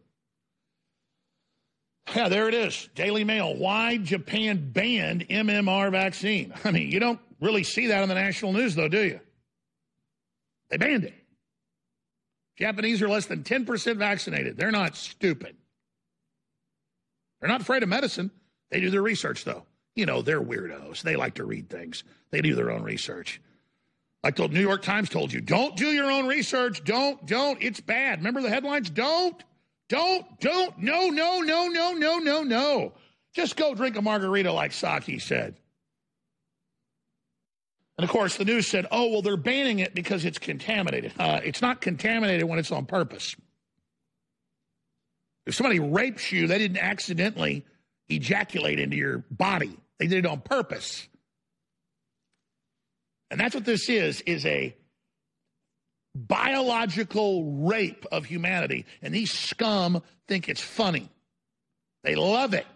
Yeah, there it is. Daily Mail. Why Japan banned M M R vaccine. I mean, you don't really see that on the national news, though, do you? They banned it. Japanese are less than ten percent vaccinated. They're not stupid. They're not afraid of medicine. They do their research, though. You know, they're weirdos. They like to read things. They do their own research. Like the New York Times told you, don't do your own research. Don't, don't. It's bad. Remember the headlines? Don't, don't, don't. No, no, no, no, no, no, no. Just go drink a margarita like Psaki said. And, of course, the news said, oh, well, they're banning it because it's contaminated. Uh, it's not contaminated when it's on purpose. If somebody rapes you, they didn't accidentally ejaculate into your body. They did it on purpose. And that's what this is, is a biological rape of humanity. And these scum think it's funny. They love it.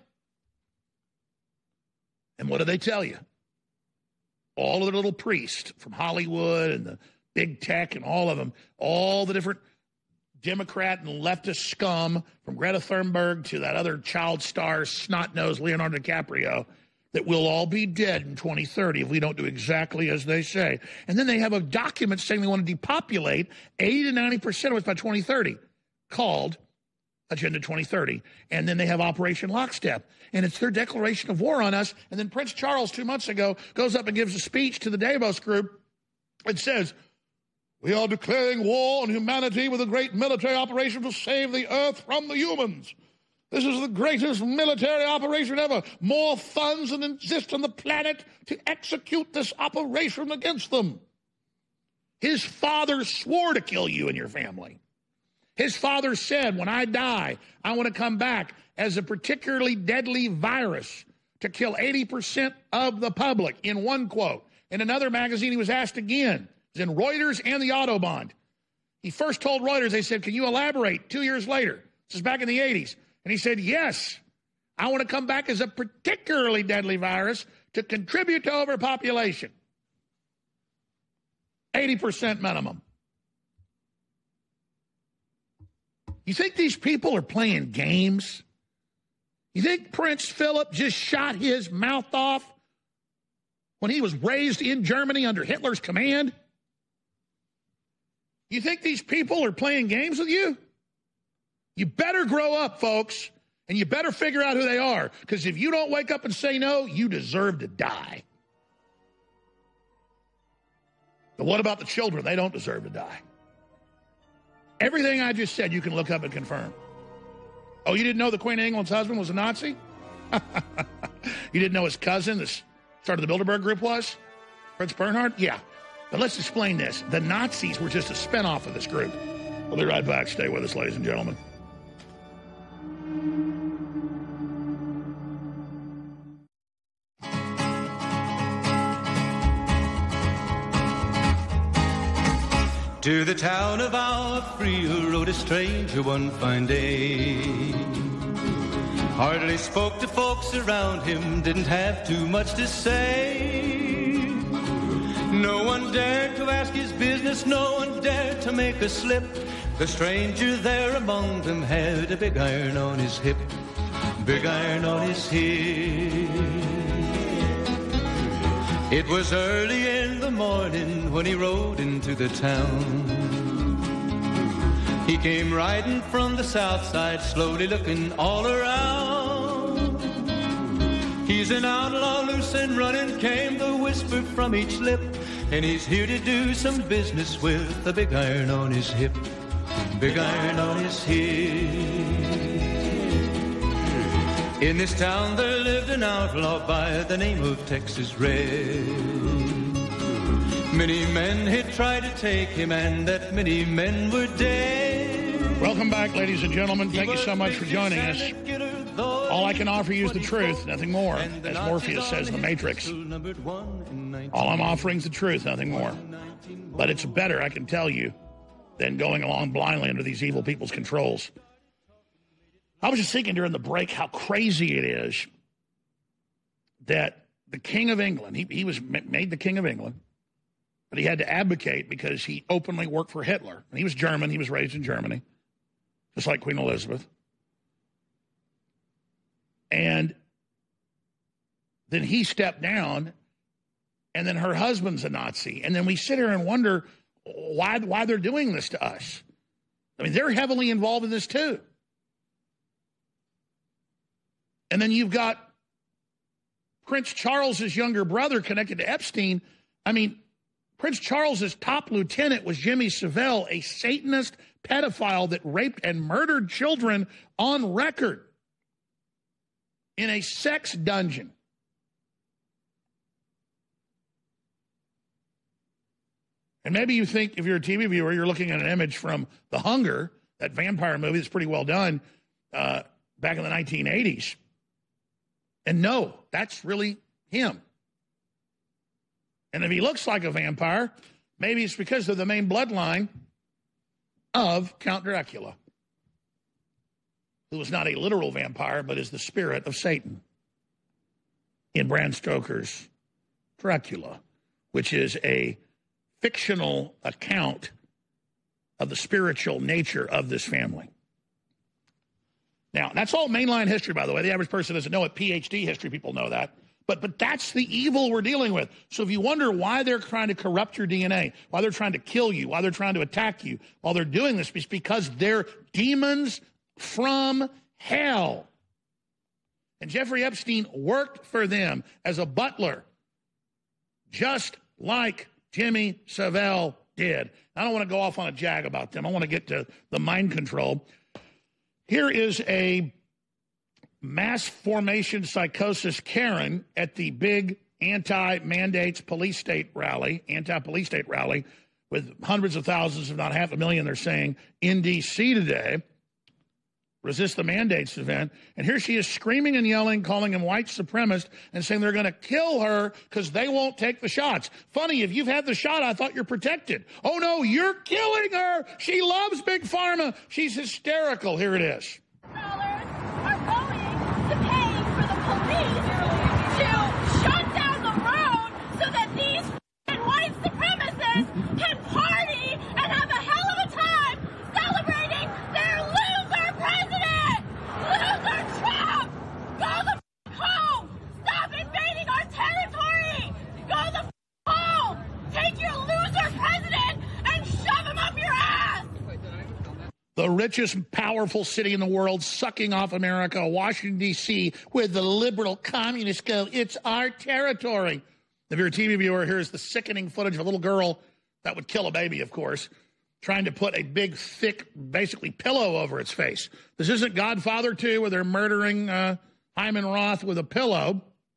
And what do they tell you? All of the little priests from Hollywood and the big tech and all of them, all the different Democrat and leftist scum from Greta Thunberg to that other child star, snot-nosed Leonardo DiCaprio, that we'll all be dead in twenty thirty if we don't do exactly as they say. And then they have a document saying they want to depopulate eighty to ninety percent of us by twenty thirty, called Agenda twenty thirty. And then they have Operation Lockstep. And it's their declaration of war on us. And then Prince Charles, two months ago, goes up and gives a speech to the Davos group and says, we are declaring war on humanity with a great military operation to save the earth from the humans. This is the greatest military operation ever. More funds than exist on the planet to execute this operation against them. His father swore to kill you and your family. His father said, when I die, I want to come back as a particularly deadly virus to kill eighty percent of the public, in one quote. In another magazine, he was asked again. It was in Reuters and the Autobahn. He first told Reuters, they said, can you elaborate? Two years later. This is back in the eighties. And he said, yes, I want to come back as a particularly deadly virus to contribute to overpopulation. eighty percent minimum. You think these people are playing games? You think Prince Philip just shot his mouth off when he was raised in Germany under Hitler's command? You think these people are playing games with you? You better grow up, folks, and you better figure out who they are, because if you don't wake up and say no, you deserve to die. But what about the children? They don't deserve to die. Everything I just said, you can look up and confirm. Oh, you didn't know the Queen of England's husband was a Nazi? You didn't know his cousin, the started the Bilderberg Group, was? Fritz Bernhard? Yeah. But let's explain this. The Nazis were just a spinoff of this group. We'll be right back. Stay with us, ladies and gentlemen. To the town of our Friel rode a stranger one fine day. Hardly spoke to folks around him, didn't have too much to say. No one dared to ask his business, no one dared to make a slip. The stranger there among them had a big iron on his hip, big iron on his hip. It was early in the morning when he rode into the town. He came riding from the south side, slowly looking all around. He's an outlaw, loose and running, came the whisper from each lip. And he's here to do some business with a big iron on his hip, big iron on his hip. In this town there lived an outlaw by the name of Texas Red. Many men had tried to take him, and that many men were dead. Welcome back, ladies and gentlemen. Thank you so much for joining us. All I can offer you is the truth, nothing more, as Morpheus says in The Matrix. All I'm offering is the truth, nothing more. But it's better, I can tell you, than going along blindly under these evil people's controls. I was just thinking during the break how crazy it is that the King of England, he, he was made the King of England, but he had to abdicate because he openly worked for Hitler. And he was German. He was raised in Germany, just like Queen Elizabeth. And then he stepped down, and then her husband's a Nazi. And then we sit here and wonder why, why they're doing this to us. I mean, they're heavily involved in this too. And then you've got Prince Charles's younger brother connected to Epstein. I mean, Prince Charles's top lieutenant was Jimmy Savile, a Satanist pedophile that raped and murdered children on record in a sex dungeon. And maybe you think, if you're a T V viewer, you're looking at an image from The Hunger, that vampire movie that's pretty well done uh, back in the nineteen eighties. And no, that's really him. And if he looks like a vampire, maybe it's because of the main bloodline of Count Dracula, who was not a literal vampire, but is the spirit of Satan in Bram Stoker's Dracula, which is a fictional account of the spiritual nature of this family. Now, that's all mainline history, by the way. The average person doesn't know it. P H D history people know that. But but that's the evil we're dealing with. So if you wonder why they're trying to corrupt your D N A, why they're trying to kill you, why they're trying to attack you, while they're doing this, it's because they're demons from hell. And Jeffrey Epstein worked for them as a butler, just like Jimmy Savile did. I don't want to go off on a jag about them. I want to get to the mind control. Here is a mass formation psychosis Karen at the big anti-mandates police state rally, anti-police state rally, with hundreds of thousands, if not half a million, they're saying, in D C today. Resist the mandates event. And here she is screaming and yelling, calling him white supremacist, and saying they're going to kill her because they won't take the shots. Funny, if you've had the shot, I thought you're protected. Oh, no, you're killing her. She loves Big Pharma. She's hysterical. Here it is. Dollars are going to pay for the police to shut down the road so that these white supremacists can party and have a hell of a time celebrating their loser president! Loser Trump! Go the f*** home! Stop invading our territory! Go the f*** home! Take your loser president and shove him up your ass! The richest, powerful city in the world, sucking off America, Washington, D C, with the liberal communists go, it's our territory. If you're a T V viewer, here's the sickening footage of a little girl that would kill a baby, of course, trying to put a big, thick, basically pillow over its face. This isn't Godfather two, where they're murdering uh, Hyman Roth with a pillow.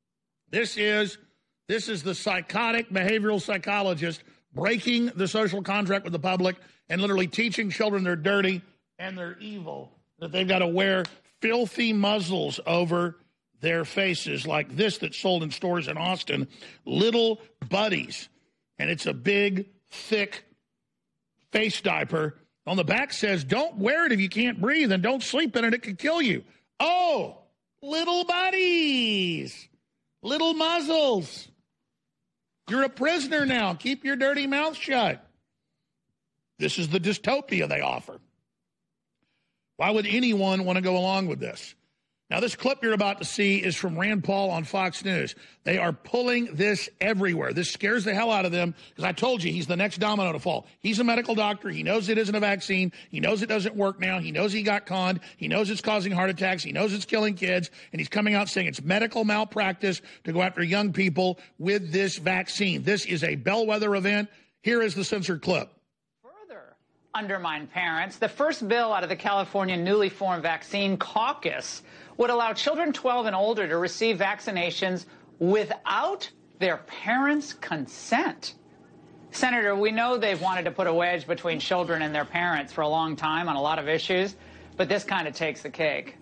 This is this is the psychotic behavioral psychologist breaking the social contract with the public and literally teaching children they're dirty and they're evil, that they've got to wear filthy muzzles over their faces like this that's sold in stores in Austin, Little Buddies. And it's a big, thick face diaper. On the back says, don't wear it if you can't breathe, and don't sleep in it. It could kill you. Oh, Little Buddies, little muzzles. You're a prisoner now. Keep your dirty mouth shut. This is the dystopia they offer. Why would anyone want to go along with this? Now, this clip you're about to see is from Rand Paul on Fox News. They are pulling this everywhere. This scares the hell out of them because I told you he's the next domino to fall. He's a medical doctor. He knows it isn't a vaccine. He knows it doesn't work now. He knows he got conned. He knows it's causing heart attacks. He knows it's killing kids. And he's coming out saying it's medical malpractice to go after young people with this vaccine. This is a bellwether event. Here is the censored clip. Undermine parents. The first bill out of the California newly formed vaccine caucus would allow children twelve and older to receive vaccinations without their parents' consent. Senator, we know they've wanted to put a wedge between children and their parents for a long time on a lot of issues, but this kind of takes the cake.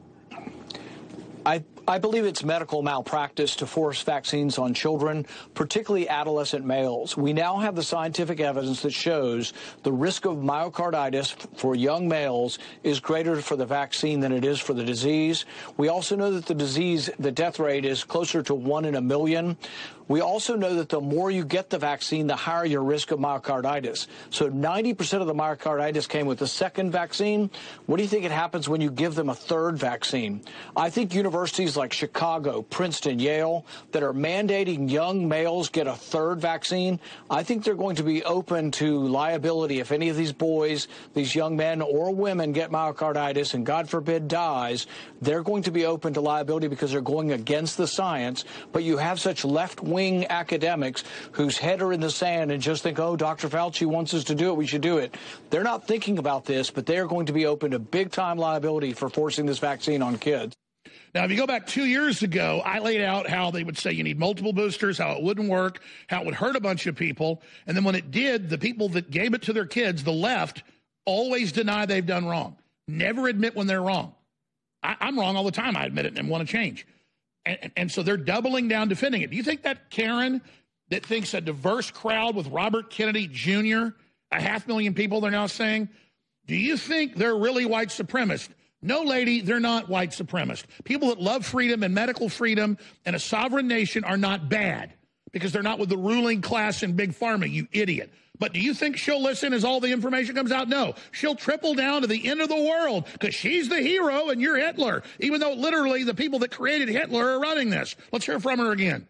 I, I believe it's medical malpractice to force vaccines on children, particularly adolescent males. We now have the scientific evidence that shows the risk of myocarditis for young males is greater for the vaccine than it is for the disease. We also know that the disease, the death rate is closer to one in a million. We also know that the more you get the vaccine, the higher your risk of myocarditis. So ninety percent of the myocarditis came with the second vaccine. What do you think it happens when you give them a third vaccine? I think universities like Chicago, Princeton, Yale, that are mandating young males get a third vaccine, I think they're going to be open to liability if any of these boys, these young men or women get myocarditis and, God forbid, dies. They're going to be open to liability because they're going against the science. But you have such left-wing wing academics whose head are in the sand and just think, oh, Doctor Fauci wants us to do it, we should do it. They're not thinking about this, but they are going to be open to big-time liability for forcing this vaccine on kids. Now, if you go back two years ago, I laid out how they would say you need multiple boosters, how it wouldn't work, how it would hurt a bunch of people. And then when it did, the people that gave it to their kids, the left, always deny they've done wrong. Never admit when they're wrong. I, I'm wrong all the time. I admit it and want to change. And, and so they're doubling down, defending it. Do you think that Karen that thinks a diverse crowd with Robert Kennedy Junior, a half million people they're now saying, do you think they're really white supremacists? No, lady, they're not white supremacists. People that love freedom and medical freedom and a sovereign nation are not bad because they're not with the ruling class in big pharma, you idiot. But do you think she'll listen as all the information comes out? No. She'll triple down to the end of the world because she's the hero and you're Hitler, even though literally the people that created Hitler are running this. Let's hear from her again.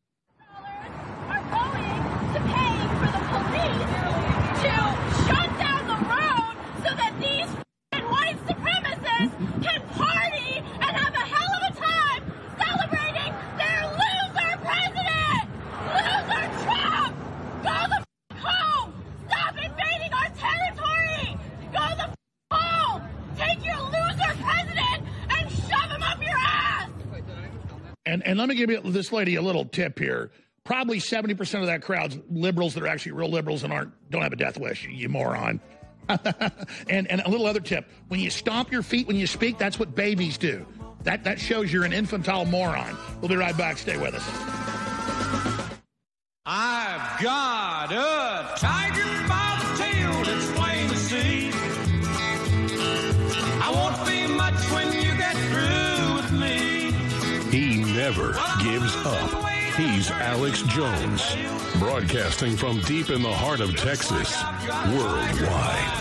Are going to pay for the police to shut down the road so that these white supremacists can party and have a hell of a time celebrating their loser president, loser Trump. Go the home! Stop invading our territory! Go the f- home! Take your loser president and shove him up your ass! And and let me give you this lady a little tip here. Probably seventy percent of that crowd's liberals that are actually real liberals and aren't don't have a death wish, you, you moron. and and a little other tip. When you stomp your feet when you speak, that's what babies do. That that shows you're an infantile moron. We'll be right back. Stay with us. I've got a tiger by the tail that's plain to see. I won't be much when you get through with me. He never gives up. He's Alex Jones, broadcasting from deep in the heart of Texas, worldwide.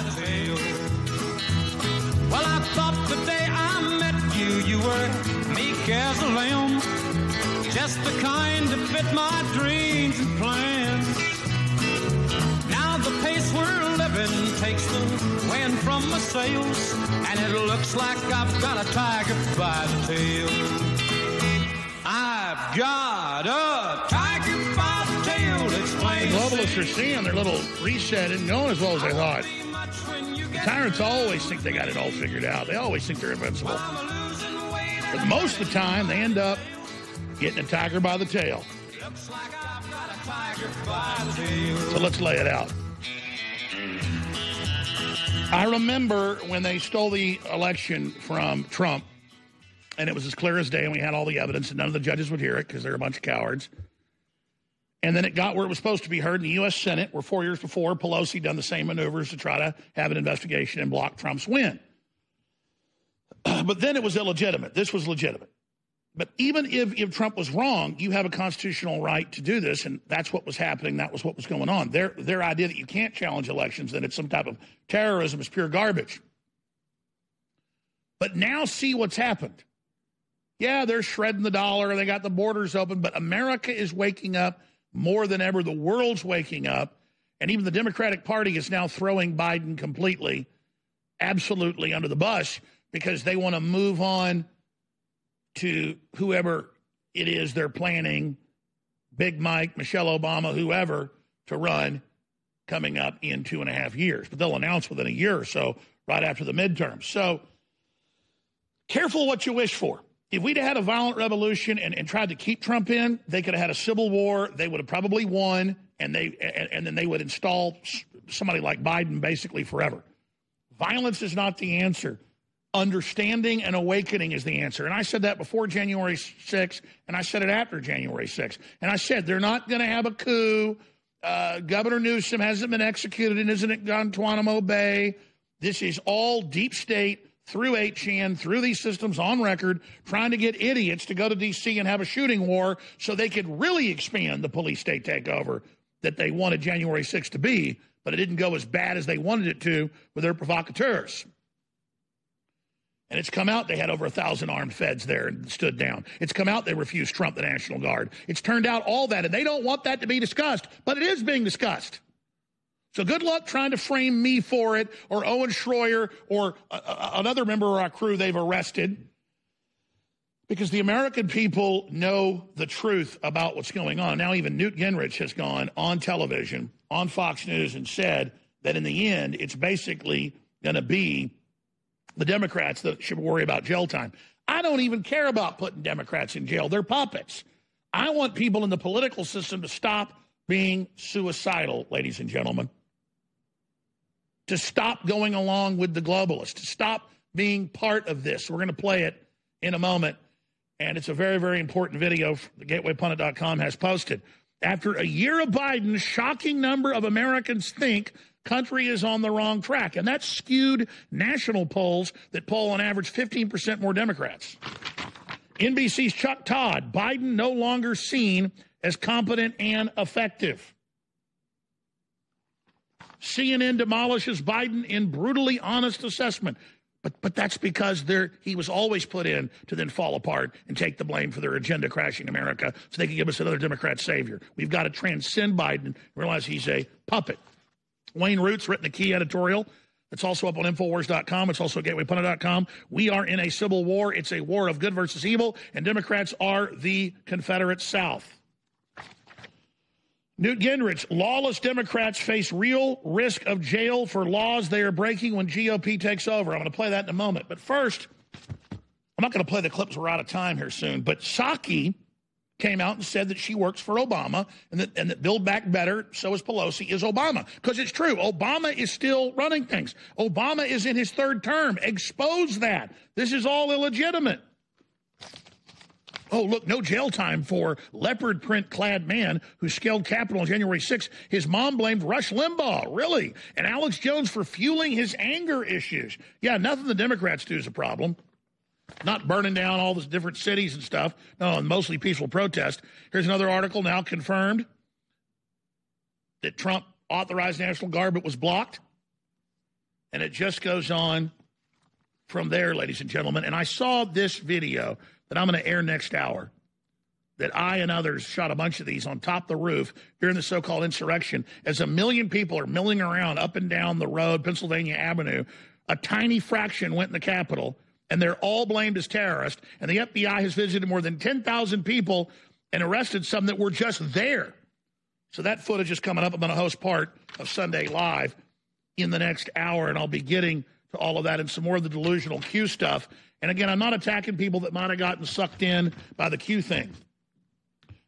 Well, I thought the day I met you, you were meek as a lamb. Just the kind that fit my dreams and plans. Now the pace we're living takes the wind from my sails, and it looks like I've got a tiger by the tail. I've got a tiger by the tail. Explain. The globalists are seeing their little reset isn't going as well as they thought. The tyrants always think they got it all figured out. They always think they're invincible. But most of the time, they end up Getting a tiger by the tail. So let's lay it out. I remember when they stole the election from Trump, and it was as clear as day, and we had all the evidence, and none of the judges would hear it because they're a bunch of cowards. And then it got where it was supposed to be heard in the U S Senate, where four years before, Pelosi done the same maneuvers to try to have an investigation and block Trump's win. But then it was illegitimate. This was legitimate. But even if, if Trump was wrong, you have a constitutional right to do this, and that's what was happening. That was what was going on. Their, their idea that you can't challenge elections, that it's some type of terrorism, is pure garbage. But now see what's happened. Yeah, they're shredding the dollar, they got the borders open, but America is waking up more than ever. The world's waking up, and even the Democratic Party is now throwing Biden completely, absolutely under the bus, because they want to move on to whoever it is they're planning, Big Mike, Michelle Obama, whoever, to run coming up in two and a half years. But they'll announce within a year or so, right after the midterms. So careful what you wish for. If we'd had a violent revolution and, and tried to keep Trump in, they could have had a civil war. They would have probably won, and they and, and then they would install somebody like Biden basically forever. Violence is not the answer. Understanding and awakening is the answer. And I said that before January sixth, and I said it after January sixth. And I said they're not going to have a coup. Uh, Governor Newsom hasn't been executed and isn't at Guantanamo Bay. This is all deep state through eight chan, through these systems on record, trying to get idiots to go to D C and have a shooting war so they could really expand the police state takeover that they wanted January sixth to be, but it didn't go as bad as they wanted it to with their provocateurs. And it's come out they had over a thousand armed feds there and stood down. It's come out they refused Trump, the National Guard. It's turned out all that, and they don't want that to be discussed, but it is being discussed. So good luck trying to frame me for it, or Owen Schroyer, or a, a, another member of our crew they've arrested, because the American people know the truth about what's going on. Now even Newt Gingrich has gone on television, on Fox News, and said that in the end, it's basically going to be the Democrats that should worry about jail time. I don't even care about putting Democrats in jail. They're puppets. I want people in the political system to stop being suicidal, ladies and gentlemen. To stop going along with the globalists, to stop being part of this. We're going to play it in a moment, and it's a very, very important video the gateway pundit dot com has posted. After a year of Biden, a shocking number of Americans think country is on the wrong track, and that's skewed national polls that poll on average fifteen percent more Democrats. N B C's Chuck Todd, Biden no longer seen as competent and effective. C N N demolishes Biden in brutally honest assessment. But but that's because they're, he was always put in to then fall apart and take the blame for their agenda crashing America so they can give us another Democrat savior. We've got to transcend Biden and realize he's a puppet. Wayne Root's written a key editorial. It's also up on Infowars dot com. It's also at Gateway Pundit dot com. We are in a civil war. It's a war of good versus evil, and Democrats are the Confederate South. Newt Gingrich, lawless Democrats face real risk of jail for laws they are breaking when G O P takes over. I'm going to play that in a moment. But first, I'm not going to play the clips. We're out of time here soon. But Psaki came out and said that she works for Obama and that, and that Build Back Better, so is Pelosi, is Obama. Because it's true. Obama is still running things. Obama is in his third term. Expose that. This is all illegitimate. Oh, look, no jail time for leopard print-clad man who scaled Capitol on January sixth. His mom blamed Rush Limbaugh, really, and Alex Jones for fueling his anger issues. Yeah, nothing the Democrats do is a problem. Not burning down all these different cities and stuff. No, mostly peaceful protest. Here's another article now confirmed that Trump authorized National Guard but was blocked. And it just goes on from there, ladies and gentlemen. And I saw this video that I'm going to air next hour, that I and others shot a bunch of these on top of the roof during the so-called insurrection, as a million people are milling around up and down the road, Pennsylvania Avenue. A tiny fraction went in the Capitol, and they're all blamed as terrorists. And the F B I has visited more than ten thousand people and arrested some that were just there. So that footage is coming up. I'm going to host part of Sunday Live in the next hour, and I'll be getting to all of that and some more of the delusional Q stuff. And again, I'm not attacking people that might have gotten sucked in by the Q thing.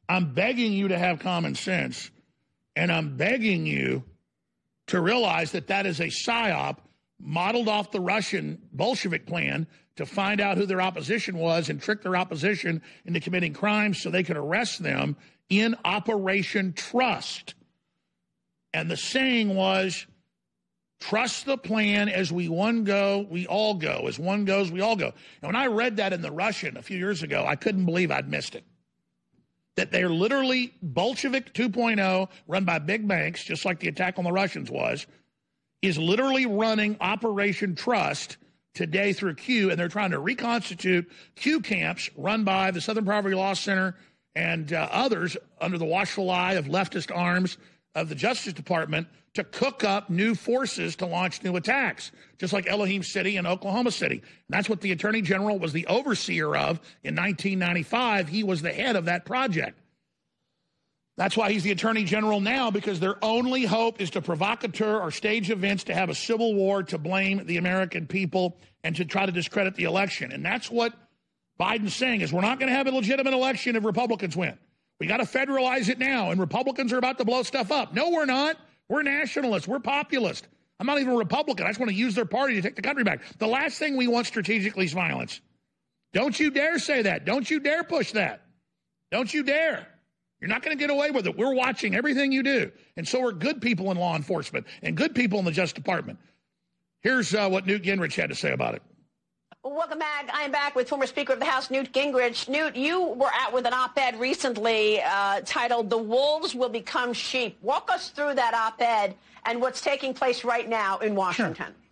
I'm begging you to have common sense, and I'm begging you to realize that that is a psyop modeled off the Russian Bolshevik plan to find out who their opposition was and trick their opposition into committing crimes so they could arrest them in Operation Trust. And the saying was, trust the plan, as we one go, we all go. As one goes, we all go. And when I read that in the Russian a few years ago, I couldn't believe I'd missed it. That they're literally Bolshevik two point oh, run by big banks, just like the attack on the Russians was, is literally running Operation Trust today through Q, and they're trying to reconstitute Q camps run by the Southern Poverty Law Center and uh, others under the watchful eye of leftist arms of the Justice Department to cook up new forces to launch new attacks, just like Elohim City and Oklahoma City. And that's what the Attorney General was the overseer of in nineteen ninety-five. He was the head of that project. That's why he's the Attorney General now, because their only hope is to provocateur or stage events to have a civil war to blame the American people and to try to discredit the election. And that's what Biden's saying, is we're not going to have a legitimate election if Republicans win. We got to federalize it now, and Republicans are about to blow stuff up. No, we're not. We're nationalists. We're populist. I'm not even a Republican. I just want to use their party to take the country back. The last thing we want strategically is violence. Don't you dare say that. Don't you dare push that. Don't you dare. You're not going to get away with it. We're watching everything you do. And so are good people in law enforcement and good people in the Justice Department. Here's uh, what Newt Gingrich had to say about it. Welcome back. I am back with former Speaker of the House, Newt Gingrich. Newt, you were out with an op-ed recently uh, titled, "The Wolves Will Become Sheep." Walk us through that op-ed and what's taking place right now in Washington. Sure.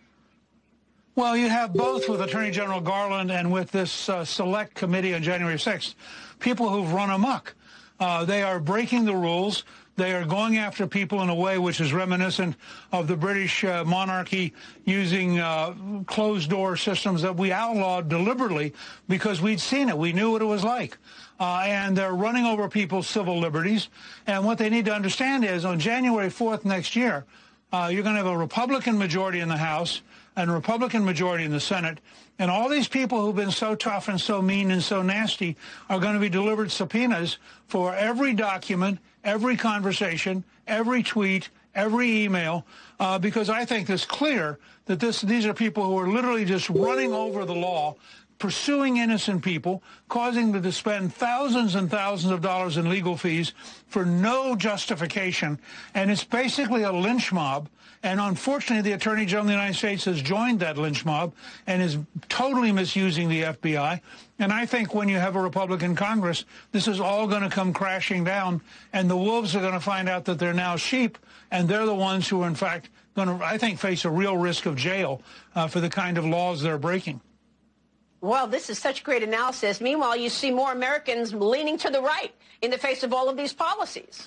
Well, you have both with Attorney General Garland and with this uh, select committee on January sixth, people who've run amok. Uh, they are breaking the rules. They are going after people in a way which is reminiscent of the British uh, monarchy, using uh, closed-door systems that we outlawed deliberately because we'd seen it. We knew what it was like. Uh, and they're running over people's civil liberties. And what they need to understand is on January fourth next year, uh, you're going to have a Republican majority in the House and a Republican majority in the Senate. And all these people who've been so tough and so mean and so nasty are going to be delivered subpoenas for every document, every conversation, every tweet, every email, uh, because I think it's clear that this, these are people who are literally just running over the law, pursuing innocent people, causing them to spend thousands and thousands of dollars in legal fees for no justification. And it's basically a lynch mob. And unfortunately, the Attorney General of the United States has joined that lynch mob and is totally misusing the F B I. And I think when you have a Republican Congress, this is all going to come crashing down, and the wolves are going to find out that they're now sheep, and they're the ones who are, in fact, going to, I think, face a real risk of jail uh, for the kind of laws they're breaking. Well, this is such great analysis. Meanwhile, you see more Americans leaning to the right in the face of all of these policies.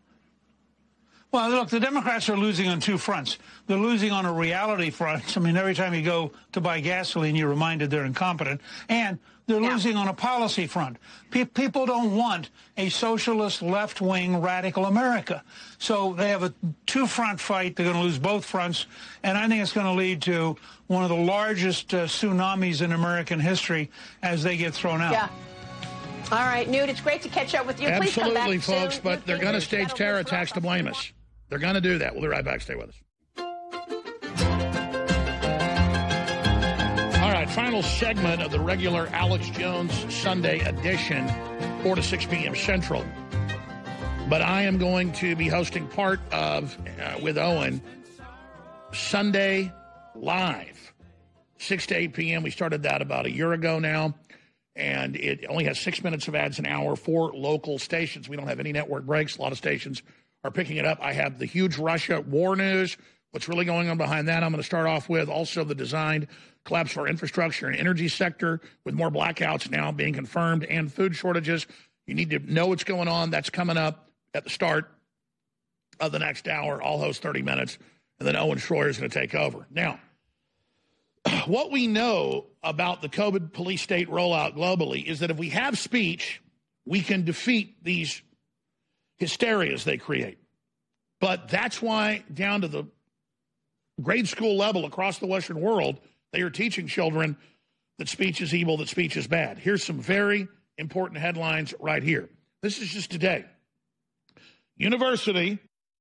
Well, look, the Democrats are losing on two fronts. They're losing on a reality front. I mean, every time you go to buy gasoline, you're reminded they're incompetent. And they're yeah. losing on a policy front. Pe- people don't want a socialist, left-wing, radical America. So they have a two-front fight. They're going to lose both fronts. And I think it's going to lead to one of the largest uh, tsunamis in American history as they get thrown out. Yeah. All right, Newt, it's great to catch up with you. Please Absolutely, come back folks, soon. but Newt they're going to Gingrich, stage terror attacks to blame us. They're going to do that. We'll be right back. Stay with us. All right, final segment of the regular Alex Jones Sunday edition, four to six p.m. Central. But I am going to be hosting part of, uh, with Owen, Sunday Live, six to eight p.m. We started that about a year ago now. And it only has six minutes of ads an hour for local stations. We don't have any network breaks. A lot of stations are picking it up. I have the huge Russia war news, what's really going on behind that. I'm going to start off with also the designed collapse for infrastructure and energy sector with more blackouts now being confirmed and food shortages. You need to know what's going on. That's coming up at the start of the next hour. I'll host thirty minutes, and then Owen Schroyer is going to take over. Now, what we know about the COVID police state rollout globally is that if we have speech, we can defeat these hysterias they create. But that's why down to the grade school level across the Western world, they are teaching children that speech is evil, that speech is bad. Here's some very important headlines right here. This is just today. University,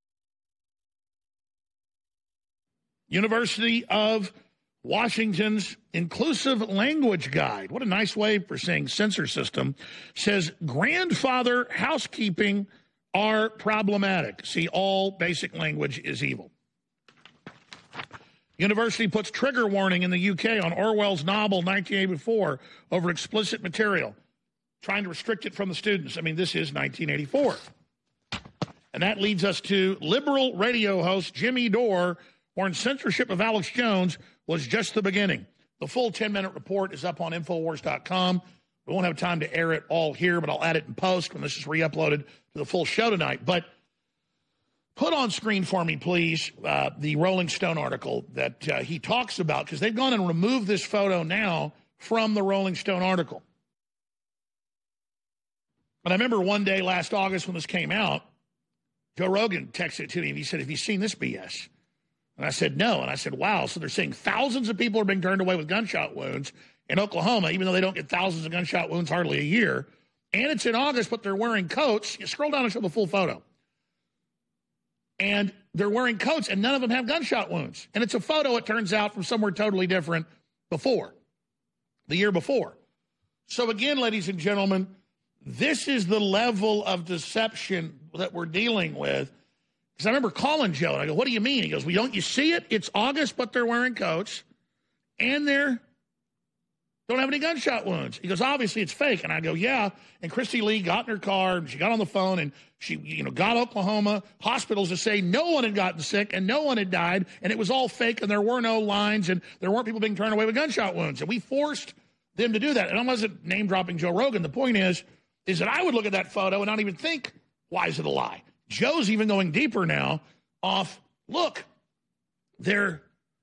University of Washington's Inclusive Language Guide, what a nice way for saying censor system, says grandfather housekeeping are problematic. See, all basic language is evil. University puts trigger warning in the U K on Orwell's novel nineteen eighty-four over explicit material, trying to restrict it from the students. I mean, this is nineteen eighty-four. And that leads us to liberal radio host Jimmy Dore warned censorship of Alex Jones was just the beginning. The full ten-minute report is up on Infowars dot com. We won't have time to air it all here, but I'll add it in post when this is re-uploaded to the full show tonight. But put on screen for me, please, uh, the Rolling Stone article that uh, he talks about, because they've gone and removed this photo now from the Rolling Stone article. And I remember one day last August when this came out, Joe Rogan texted it to me, and he said, have you seen this B S? And I said, no. And I said, wow, so they're saying thousands of people are being turned away with gunshot wounds in Oklahoma, even though they don't get thousands of gunshot wounds hardly a year. And it's in August, but they're wearing coats. You scroll down and show the full photo. And they're wearing coats, and none of them have gunshot wounds. And it's a photo, it turns out, from somewhere totally different before, the year before. So again, ladies and gentlemen, this is the level of deception that we're dealing with. Because I remember calling Joe, and I go, what do you mean? He goes, well, don't you see it? It's August, but they're wearing coats, and they're don't have any gunshot wounds. He goes, obviously it's fake. And I go, yeah. And Christy Lee got in her car, and she got on the phone, and she, you know, got Oklahoma hospitals to say no one had gotten sick and no one had died, and it was all fake, and there were no lines, and there weren't people being turned away with gunshot wounds. And we forced them to do that. And I wasn't name-dropping Joe Rogan. The point is, is that I would look at that photo and not even think, why is it a lie? Joe's even going deeper now off, look, they're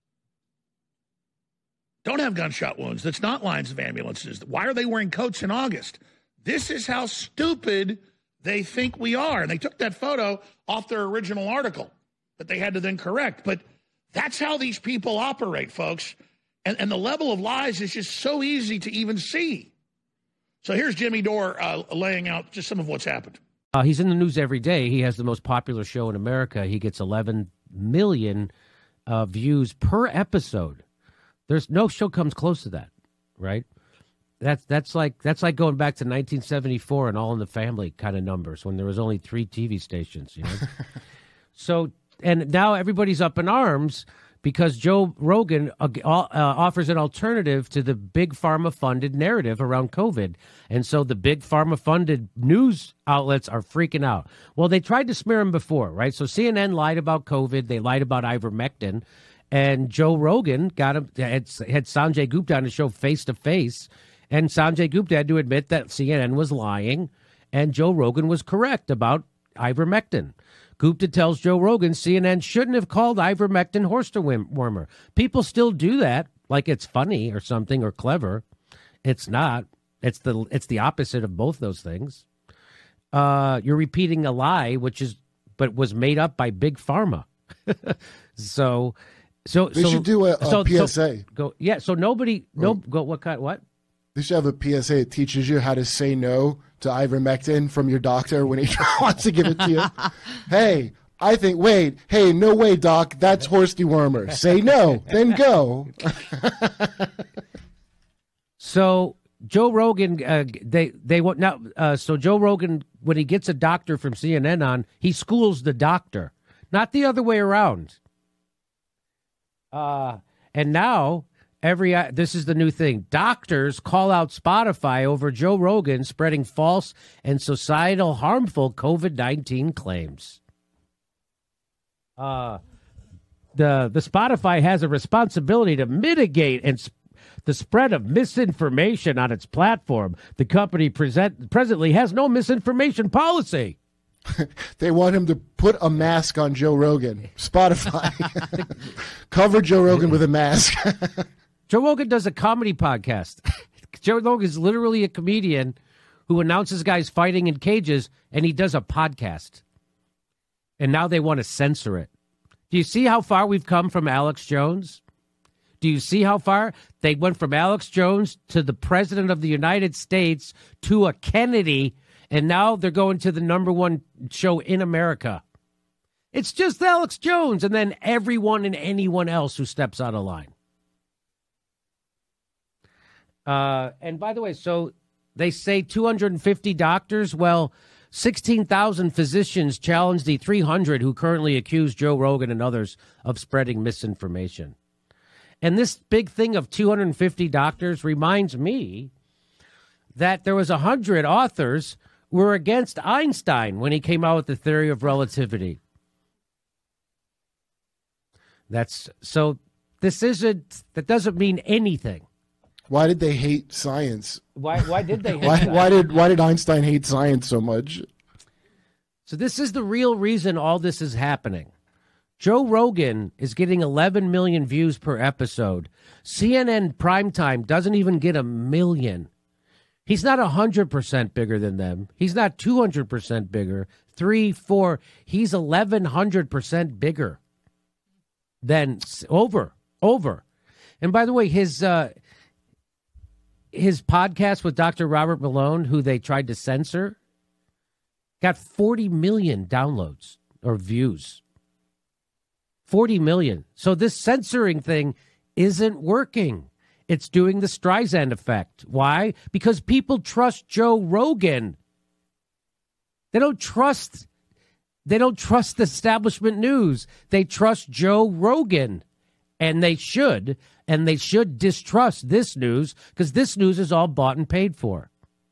don't have gunshot wounds. That's not lines of ambulances. Why are they wearing coats in August? This is how stupid they think we are. And they took that photo off their original article that they had to then correct. But that's how these people operate, folks. And, and the level of lies is just so easy to even see. So here's Jimmy Dore uh, laying out just some of what's happened. Uh, he's in the news every day. He has the most popular show in America. He gets eleven million uh, views per episode. There's no show comes close to that, right? That's that's like that's like going back to nineteen seventy-four and All in the Family kind of numbers when there was only three T V stations, you know. So and now everybody's up in arms because Joe Rogan uh, uh, offers an alternative to the big pharma-funded narrative around COVID. And so the big pharma-funded news outlets are freaking out. Well, they tried to smear him before, right? So C N N lied about COVID. They lied about ivermectin. And Joe Rogan got him, had, had Sanjay Gupta on the show face-to-face. And Sanjay Gupta had to admit that C N N was lying. And Joe Rogan was correct about ivermectin. Gupta tells Joe Rogan C N N shouldn't have called ivermectin horse dewormer. People still do that like it's funny or something or clever. It's not. It's the it's the opposite of both those things. Uh, you're repeating a lie, which is but was made up by big pharma. so, so they so, should do a, a so, P S A. So, go yeah. So nobody no go what kind what. They should have a P S A that teaches you how to say no to ivermectin from your doctor when he wants to give it to you. Hey, I think, wait, hey, no way, doc, that's horse dewormer. Say no, then go. So Joe Rogan, uh, they they want now. Uh, so Joe Rogan, when he gets a doctor from C N N on, he schools the doctor, not the other way around. Uh, and now. Every uh, this is the new thing. Doctors call out Spotify over Joe Rogan spreading false and societal harmful COVID nineteen claims. Uh, the the Spotify has a responsibility to mitigate and sp- the spread of misinformation on its platform. The company present presently has no misinformation policy. They want him to put a mask on Joe Rogan. Spotify cover Joe Rogan with a mask. Joe Rogan does a comedy podcast. Joe Rogan is literally a comedian who announces guys fighting in cages, and he does a podcast. And now they want to censor it. Do you see how far we've come from Alex Jones? Do you see how far? They went from Alex Jones to the president of the United States to a Kennedy, And now they're going to the number one show in America. It's just Alex Jones and then everyone and anyone else who steps out of line. Uh, and by the way, so they say two hundred fifty doctors. Well, sixteen thousand physicians challenged the three hundred who currently accuse Joe Rogan and others of spreading misinformation. And this big thing of two hundred fifty doctors reminds me that there was one hundred authors who were against Einstein when he came out with the theory of relativity. That's so this isn't that doesn't mean anything. Why did they hate science? Why why did they hate why, science? why did why did Einstein hate science so much? So this is the real reason all this is happening. Joe Rogan is getting eleven million views per episode. C N N Primetime doesn't even get a million. He's not one hundred percent bigger than them. He's not two hundred percent bigger. Three, four. He's eleven hundred percent bigger than over, over. And by the way, his uh, his podcast with Doctor Robert Malone, who they tried to censor, got forty million downloads or views. forty million. So this censoring thing isn't working. It's doing the Streisand effect. Why? Because people trust Joe Rogan. They don't trust they don't trust the establishment news. They trust Joe Rogan. And they should. And they should distrust this news because this news is all bought and paid for.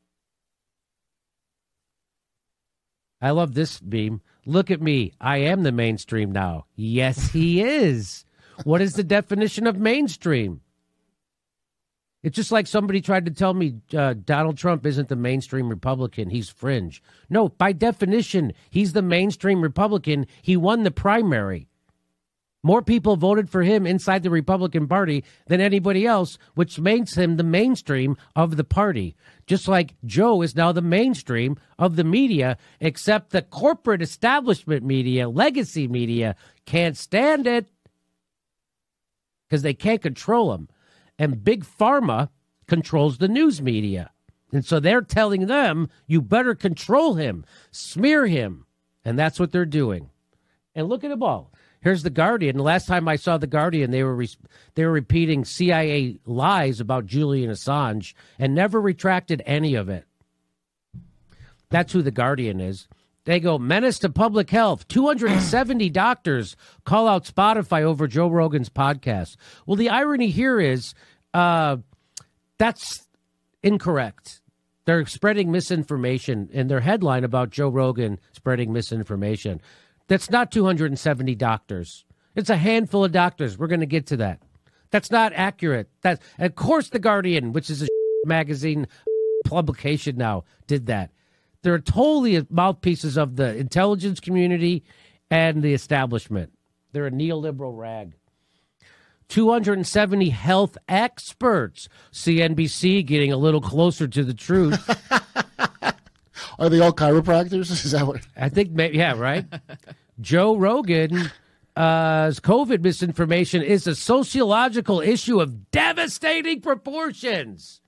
I love this meme. Look at me. I am the mainstream now. Yes, he is. What is the definition of mainstream? It's just like somebody tried to tell me uh, Donald Trump isn't the mainstream Republican. He's fringe. No, by definition, he's the mainstream Republican. He won the primary. More people voted for him inside the Republican Party than anybody else, which makes him the mainstream of the party. Just like Joe is now the mainstream of the media, except the corporate establishment media, legacy media, can't stand it because they can't control him. And Big Pharma controls the news media. And so they're telling them, you better control him, smear him. And that's what they're doing. And look at them all. Here's The Guardian. The last time I saw The Guardian, they were re- they were repeating C I A lies about Julian Assange and never retracted any of it. That's who The Guardian is. They go, menace to public health. two hundred seventy doctors call out Spotify over Joe Rogan's podcast. Well, the irony here is uh, that's incorrect. They're spreading misinformation in their headline about Joe Rogan spreading misinformation. That's not two hundred seventy doctors. It's a handful of doctors. We're going to get to that. That's not accurate. That, of course, The Guardian, which is a magazine publication now, did that. They're totally mouthpieces of the intelligence community and the establishment. They're a neoliberal rag. two hundred seventy health experts. C N B C getting a little closer to the truth. Are they all chiropractors? Is that what? I think, maybe, yeah, right? Joe Rogan's uh, COVID misinformation is a sociological issue of devastating proportions.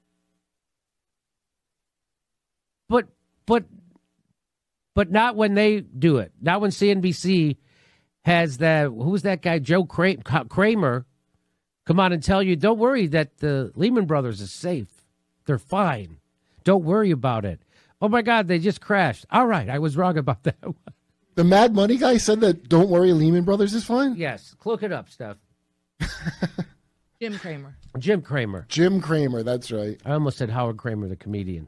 But, but, but not when they do it. Not when C N B C has that, who's that guy, Joe Kramer, come on and tell you, don't worry that the Lehman Brothers is safe. They're fine. Don't worry about it. Oh, my God, they just crashed. All right, I was wrong about that one. The Mad Money guy said that, don't worry, Lehman Brothers is fine? Yes, look it up, Steph. Jim Cramer. Jim Cramer. Jim Cramer, that's right. I almost said Howard Kramer, the comedian.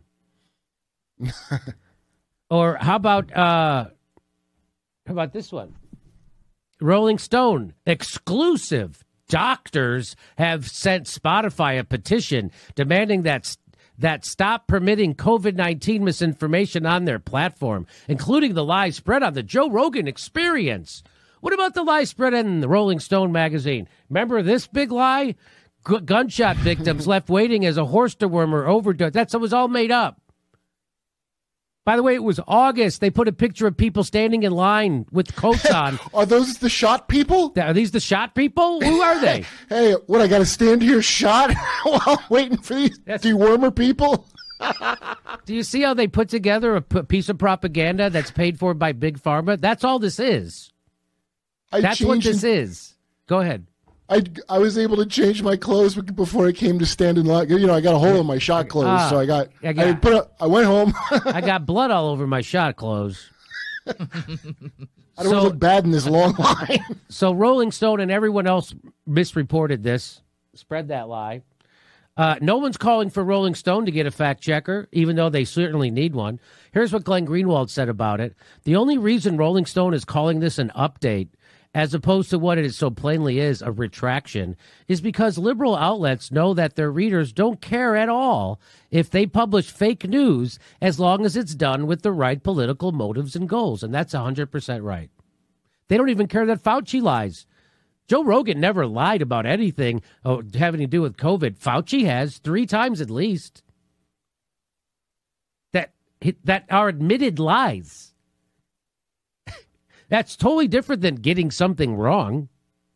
Or how about, uh, how about this one? Rolling Stone, exclusive. Doctors have sent Spotify a petition demanding that that stop permitting COVID nineteen misinformation on their platform, including the lies spread on the Joe Rogan Experience. What about the lies spread in the Rolling Stone magazine? Remember this big lie? G- gunshot victims left waiting as a horse dewormer overdose. That was all made up. By the way, it was August. They put a picture of people standing in line with coats on. Are those the shot people? Are these the shot people? Who are they? Hey, what, I got to stand here shot while waiting for these That's, dewormer people? Do you see how they put together a p- piece of propaganda that's paid for by Big Pharma? That's all this is. I that's what this in- is. Go ahead. I, I was able to change my clothes before I came to stand in line. You know, I got a hole in my shot clothes, Ah, so I got. I got- I put. A, I went home. I got blood all over my shot clothes. I don't want to look bad in this long line. So Rolling Stone and everyone else misreported this, spread that lie. Uh, no one's calling for Rolling Stone to get a fact checker, even though they certainly need one. Here's what Glenn Greenwald said about it. The only reason Rolling Stone is calling this an update, as opposed to what it is so plainly is, a retraction, is because liberal outlets know that their readers don't care at all if they publish fake news as long as it's done with the right political motives and goals. And that's one hundred percent right. They don't even care that Fauci lies. Joe Rogan never lied about anything oh, having to do with COVID. Fauci has three times at least. That, that are admitted lies. That's totally different than getting something wrong.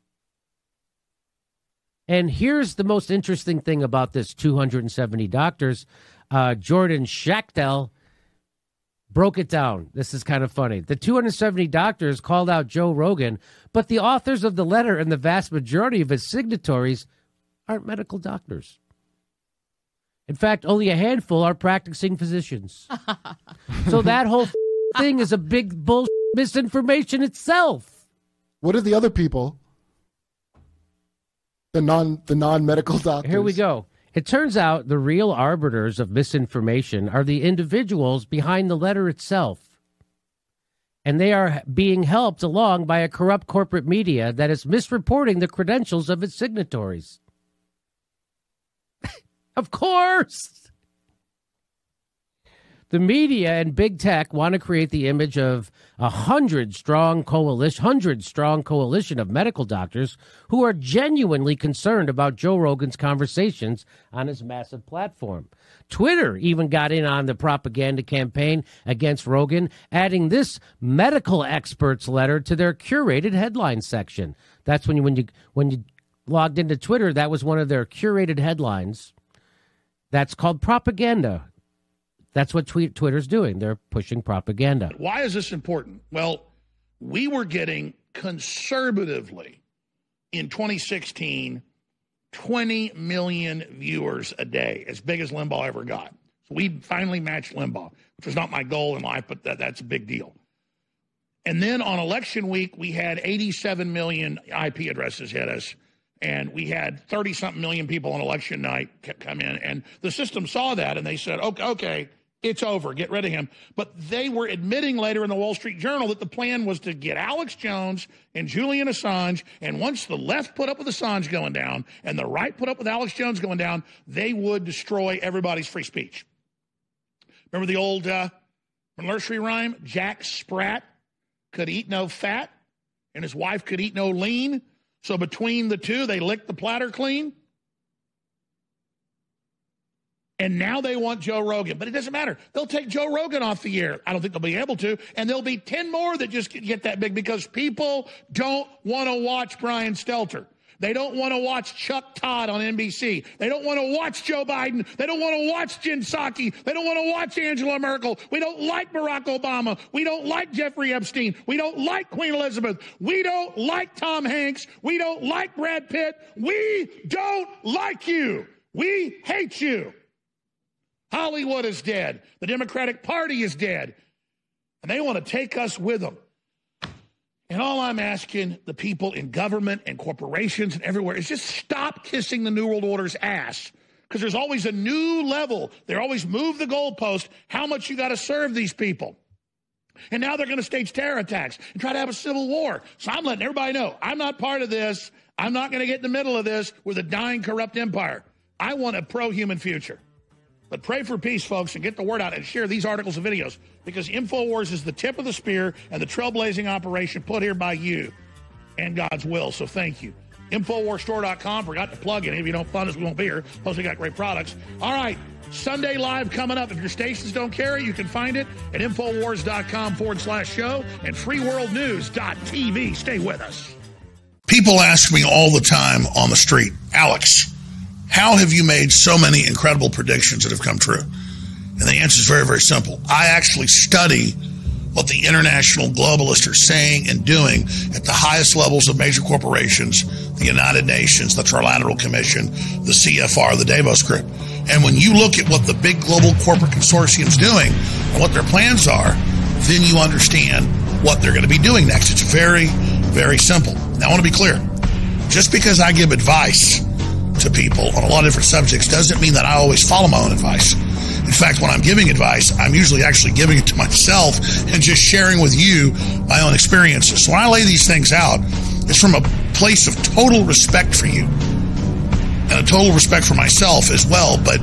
And here's the most interesting thing about this two hundred seventy doctors. Uh, Jordan Schachtel broke it down. This is kind of funny. The two hundred seventy doctors called out Joe Rogan, but the authors of the letter and the vast majority of its signatories aren't medical doctors. In fact, only a handful are practicing physicians. So that whole thing is a big bullshit misinformation itself. What are the other people? The non the non-medical doctors. Here we go. It turns out the real arbiters of misinformation are the individuals behind the letter itself. And they are being helped along by a corrupt corporate media that is misreporting the credentials of its signatories. Of course. The media and big tech want to create the image of a hundred strong coalition, hundred strong coalition of medical doctors who are genuinely concerned about Joe Rogan's conversations on his massive platform. Twitter even got in on the propaganda campaign against Rogan, adding this medical experts letter to their curated headline section. That's when you when you when you logged into Twitter, that was one of their curated headlines. That's called propaganda. That's what tweet, Twitter's doing. They're pushing propaganda. Why is this important? Well, we were getting conservatively in twenty sixteen twenty million viewers a day, as big as Limbaugh ever got. So we finally matched Limbaugh, which was not my goal in life, but that, that's a big deal. And then on election week, we had eighty-seven million I P addresses hit us. And we had thirty-something million people on election night come in. And the system saw that, and they said, okay, okay, it's over. Get rid of him. But they were admitting later in the Wall Street Journal that the plan was to get Alex Jones and Julian Assange. And once the left put up with Assange going down and the right put up with Alex Jones going down, they would destroy everybody's free speech. Remember the old uh, nursery rhyme? Jack Sprat could eat no fat, and his wife could eat no lean. So between the two, they licked the platter clean. And now they want Joe Rogan. But it doesn't matter. They'll take Joe Rogan off the air. I don't think they'll be able to. And there'll be ten more that just get that big because people don't want to watch Brian Stelter. They don't want to watch Chuck Todd on N B C. They don't want to watch Joe Biden. They don't want to watch Jen Psaki. They don't want to watch Angela Merkel. We don't like Barack Obama. We don't like Jeffrey Epstein. We don't like Queen Elizabeth. We don't like Tom Hanks. We don't like Brad Pitt. We don't like you. We hate you. Hollywood is dead. The Democratic Party is dead. And they want to take us with them. And all I'm asking the people in government and corporations and everywhere is just stop kissing the New World Order's ass. Because there's always a new level. They always move the goalpost, how much you got to serve these people. And now they're going to stage terror attacks and try to have a civil war. So I'm letting everybody know, I'm not part of this. I'm not going to get in the middle of this with a dying, corrupt empire. I want a pro-human future. But pray for peace, folks, and get the word out and share these articles and videos because InfoWars is the tip of the spear and the trailblazing operation put here by you and God's will. So thank you. Infowars Store dot com. Forgot to plug it. If you don't fund us, we won't be here. Plus, we got great products. All right. Sunday Live coming up. If your stations don't carry, you can find it at InfoWars.com forward slash show and FreeWorldNews.tv. Stay with us. People ask me all the time on the street, Alex, how have you made so many incredible predictions that have come true? And the answer is very, very simple. I actually study what the international globalists are saying and doing at the highest levels of major corporations, the United Nations, the Trilateral Commission, the C F R, the Davos Group. And when you look at what the big global corporate consortium's doing and what their plans are, then you understand what they're going to be doing next. It's very, very simple. Now, I want to be clear. Just because I give advice to people on a lot of different subjects doesn't mean that I always follow my own advice. In fact, when I'm giving advice, I'm usually actually giving it to myself and just sharing with you my own experiences. So when I lay these things out, it's from a place of total respect for you and a total respect for myself as well. But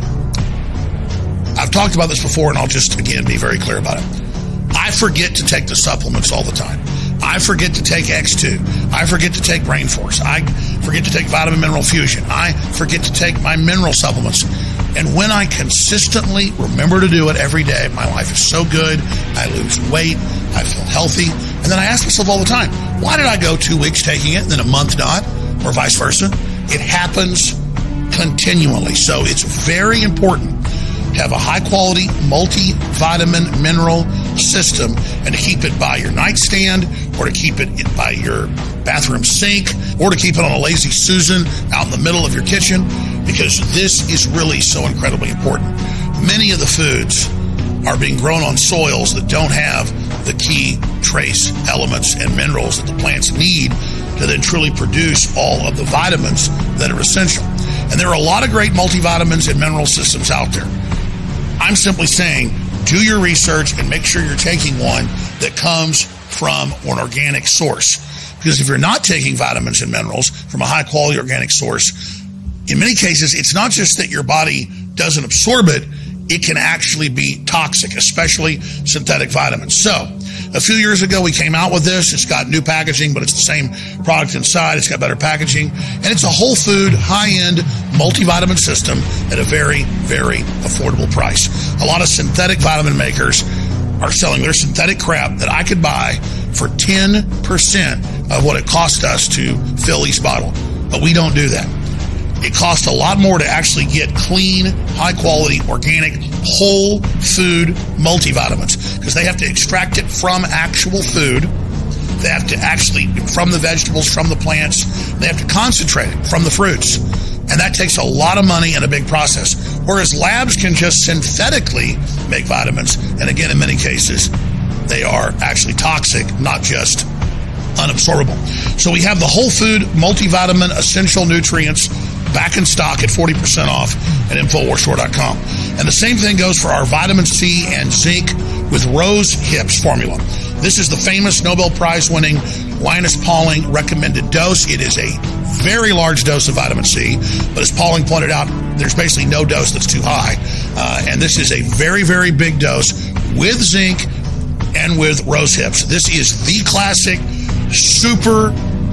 I've talked about this before, and I'll just, again, be very clear about it. I forget to take the supplements all the time. I forget to take X two. I forget to take Brain Force. I forget to take Vitamin Mineral Fusion. I forget to take my mineral supplements. And when I consistently remember to do it every day, my life is so good. I lose weight. I feel healthy. And then I ask myself all the time, why did I go two weeks taking it and then a month not, or vice versa? It happens continually. So it's very important to have a high-quality multivitamin mineral system and to keep it by your nightstand or to keep it by your bathroom sink or to keep it on a Lazy Susan out in the middle of your kitchen, because this is really so incredibly important. Many of the foods are being grown on soils that don't have the key trace elements and minerals that the plants need to then truly produce all of the vitamins that are essential. And there are a lot of great multivitamins and mineral systems out there. I'm simply saying, do your research and make sure you're taking one that comes from an organic source. Because if you're not taking vitamins and minerals from a high-quality organic source, in many cases, it's not just that your body doesn't absorb it, it can actually be toxic, especially synthetic vitamins. So, a few years ago, we came out with this. It's got new packaging, but it's the same product inside. It's got better packaging. And it's a whole food, high-end multivitamin system at a very, very affordable price. A lot of synthetic vitamin makers are selling their synthetic crap that I could buy for ten percent of what it cost us to fill each bottle. But we don't do that. It costs a lot more to actually get clean, high-quality, organic, whole food multivitamins because they have to extract it from actual food. They have to actually, from the vegetables, from the plants, they have to concentrate it from the fruits. And that takes a lot of money and a big process. Whereas labs can just synthetically make vitamins. And again, in many cases, they are actually toxic, not just unabsorbable. So we have the whole food multivitamin essential nutrients back in stock at forty percent off at Infowars Store dot com. And the same thing goes for our vitamin C and zinc with Rose Hips formula. This is the famous Nobel Prize winning Linus Pauling recommended dose. It is a very large dose of vitamin C, but as Pauling pointed out, there's basically no dose that's too high. Uh, and this is a very, very big dose with zinc and with Rose Hips. This is the classic super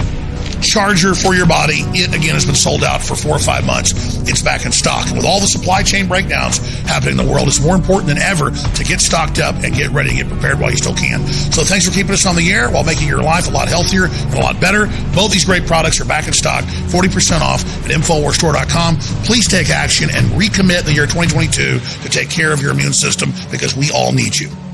charger for your body. It, again, has been sold out for four or five months. It's back in stock. And with all the supply chain breakdowns happening in the world, it's more important than ever to get stocked up and get ready and get prepared while you still can. So thanks for keeping us on the air while making your life a lot healthier and a lot better. Both these great products are back in stock, forty percent off at Infowars Store dot com. Please take action and recommit the year twenty twenty-two to take care of your immune system because we all need you.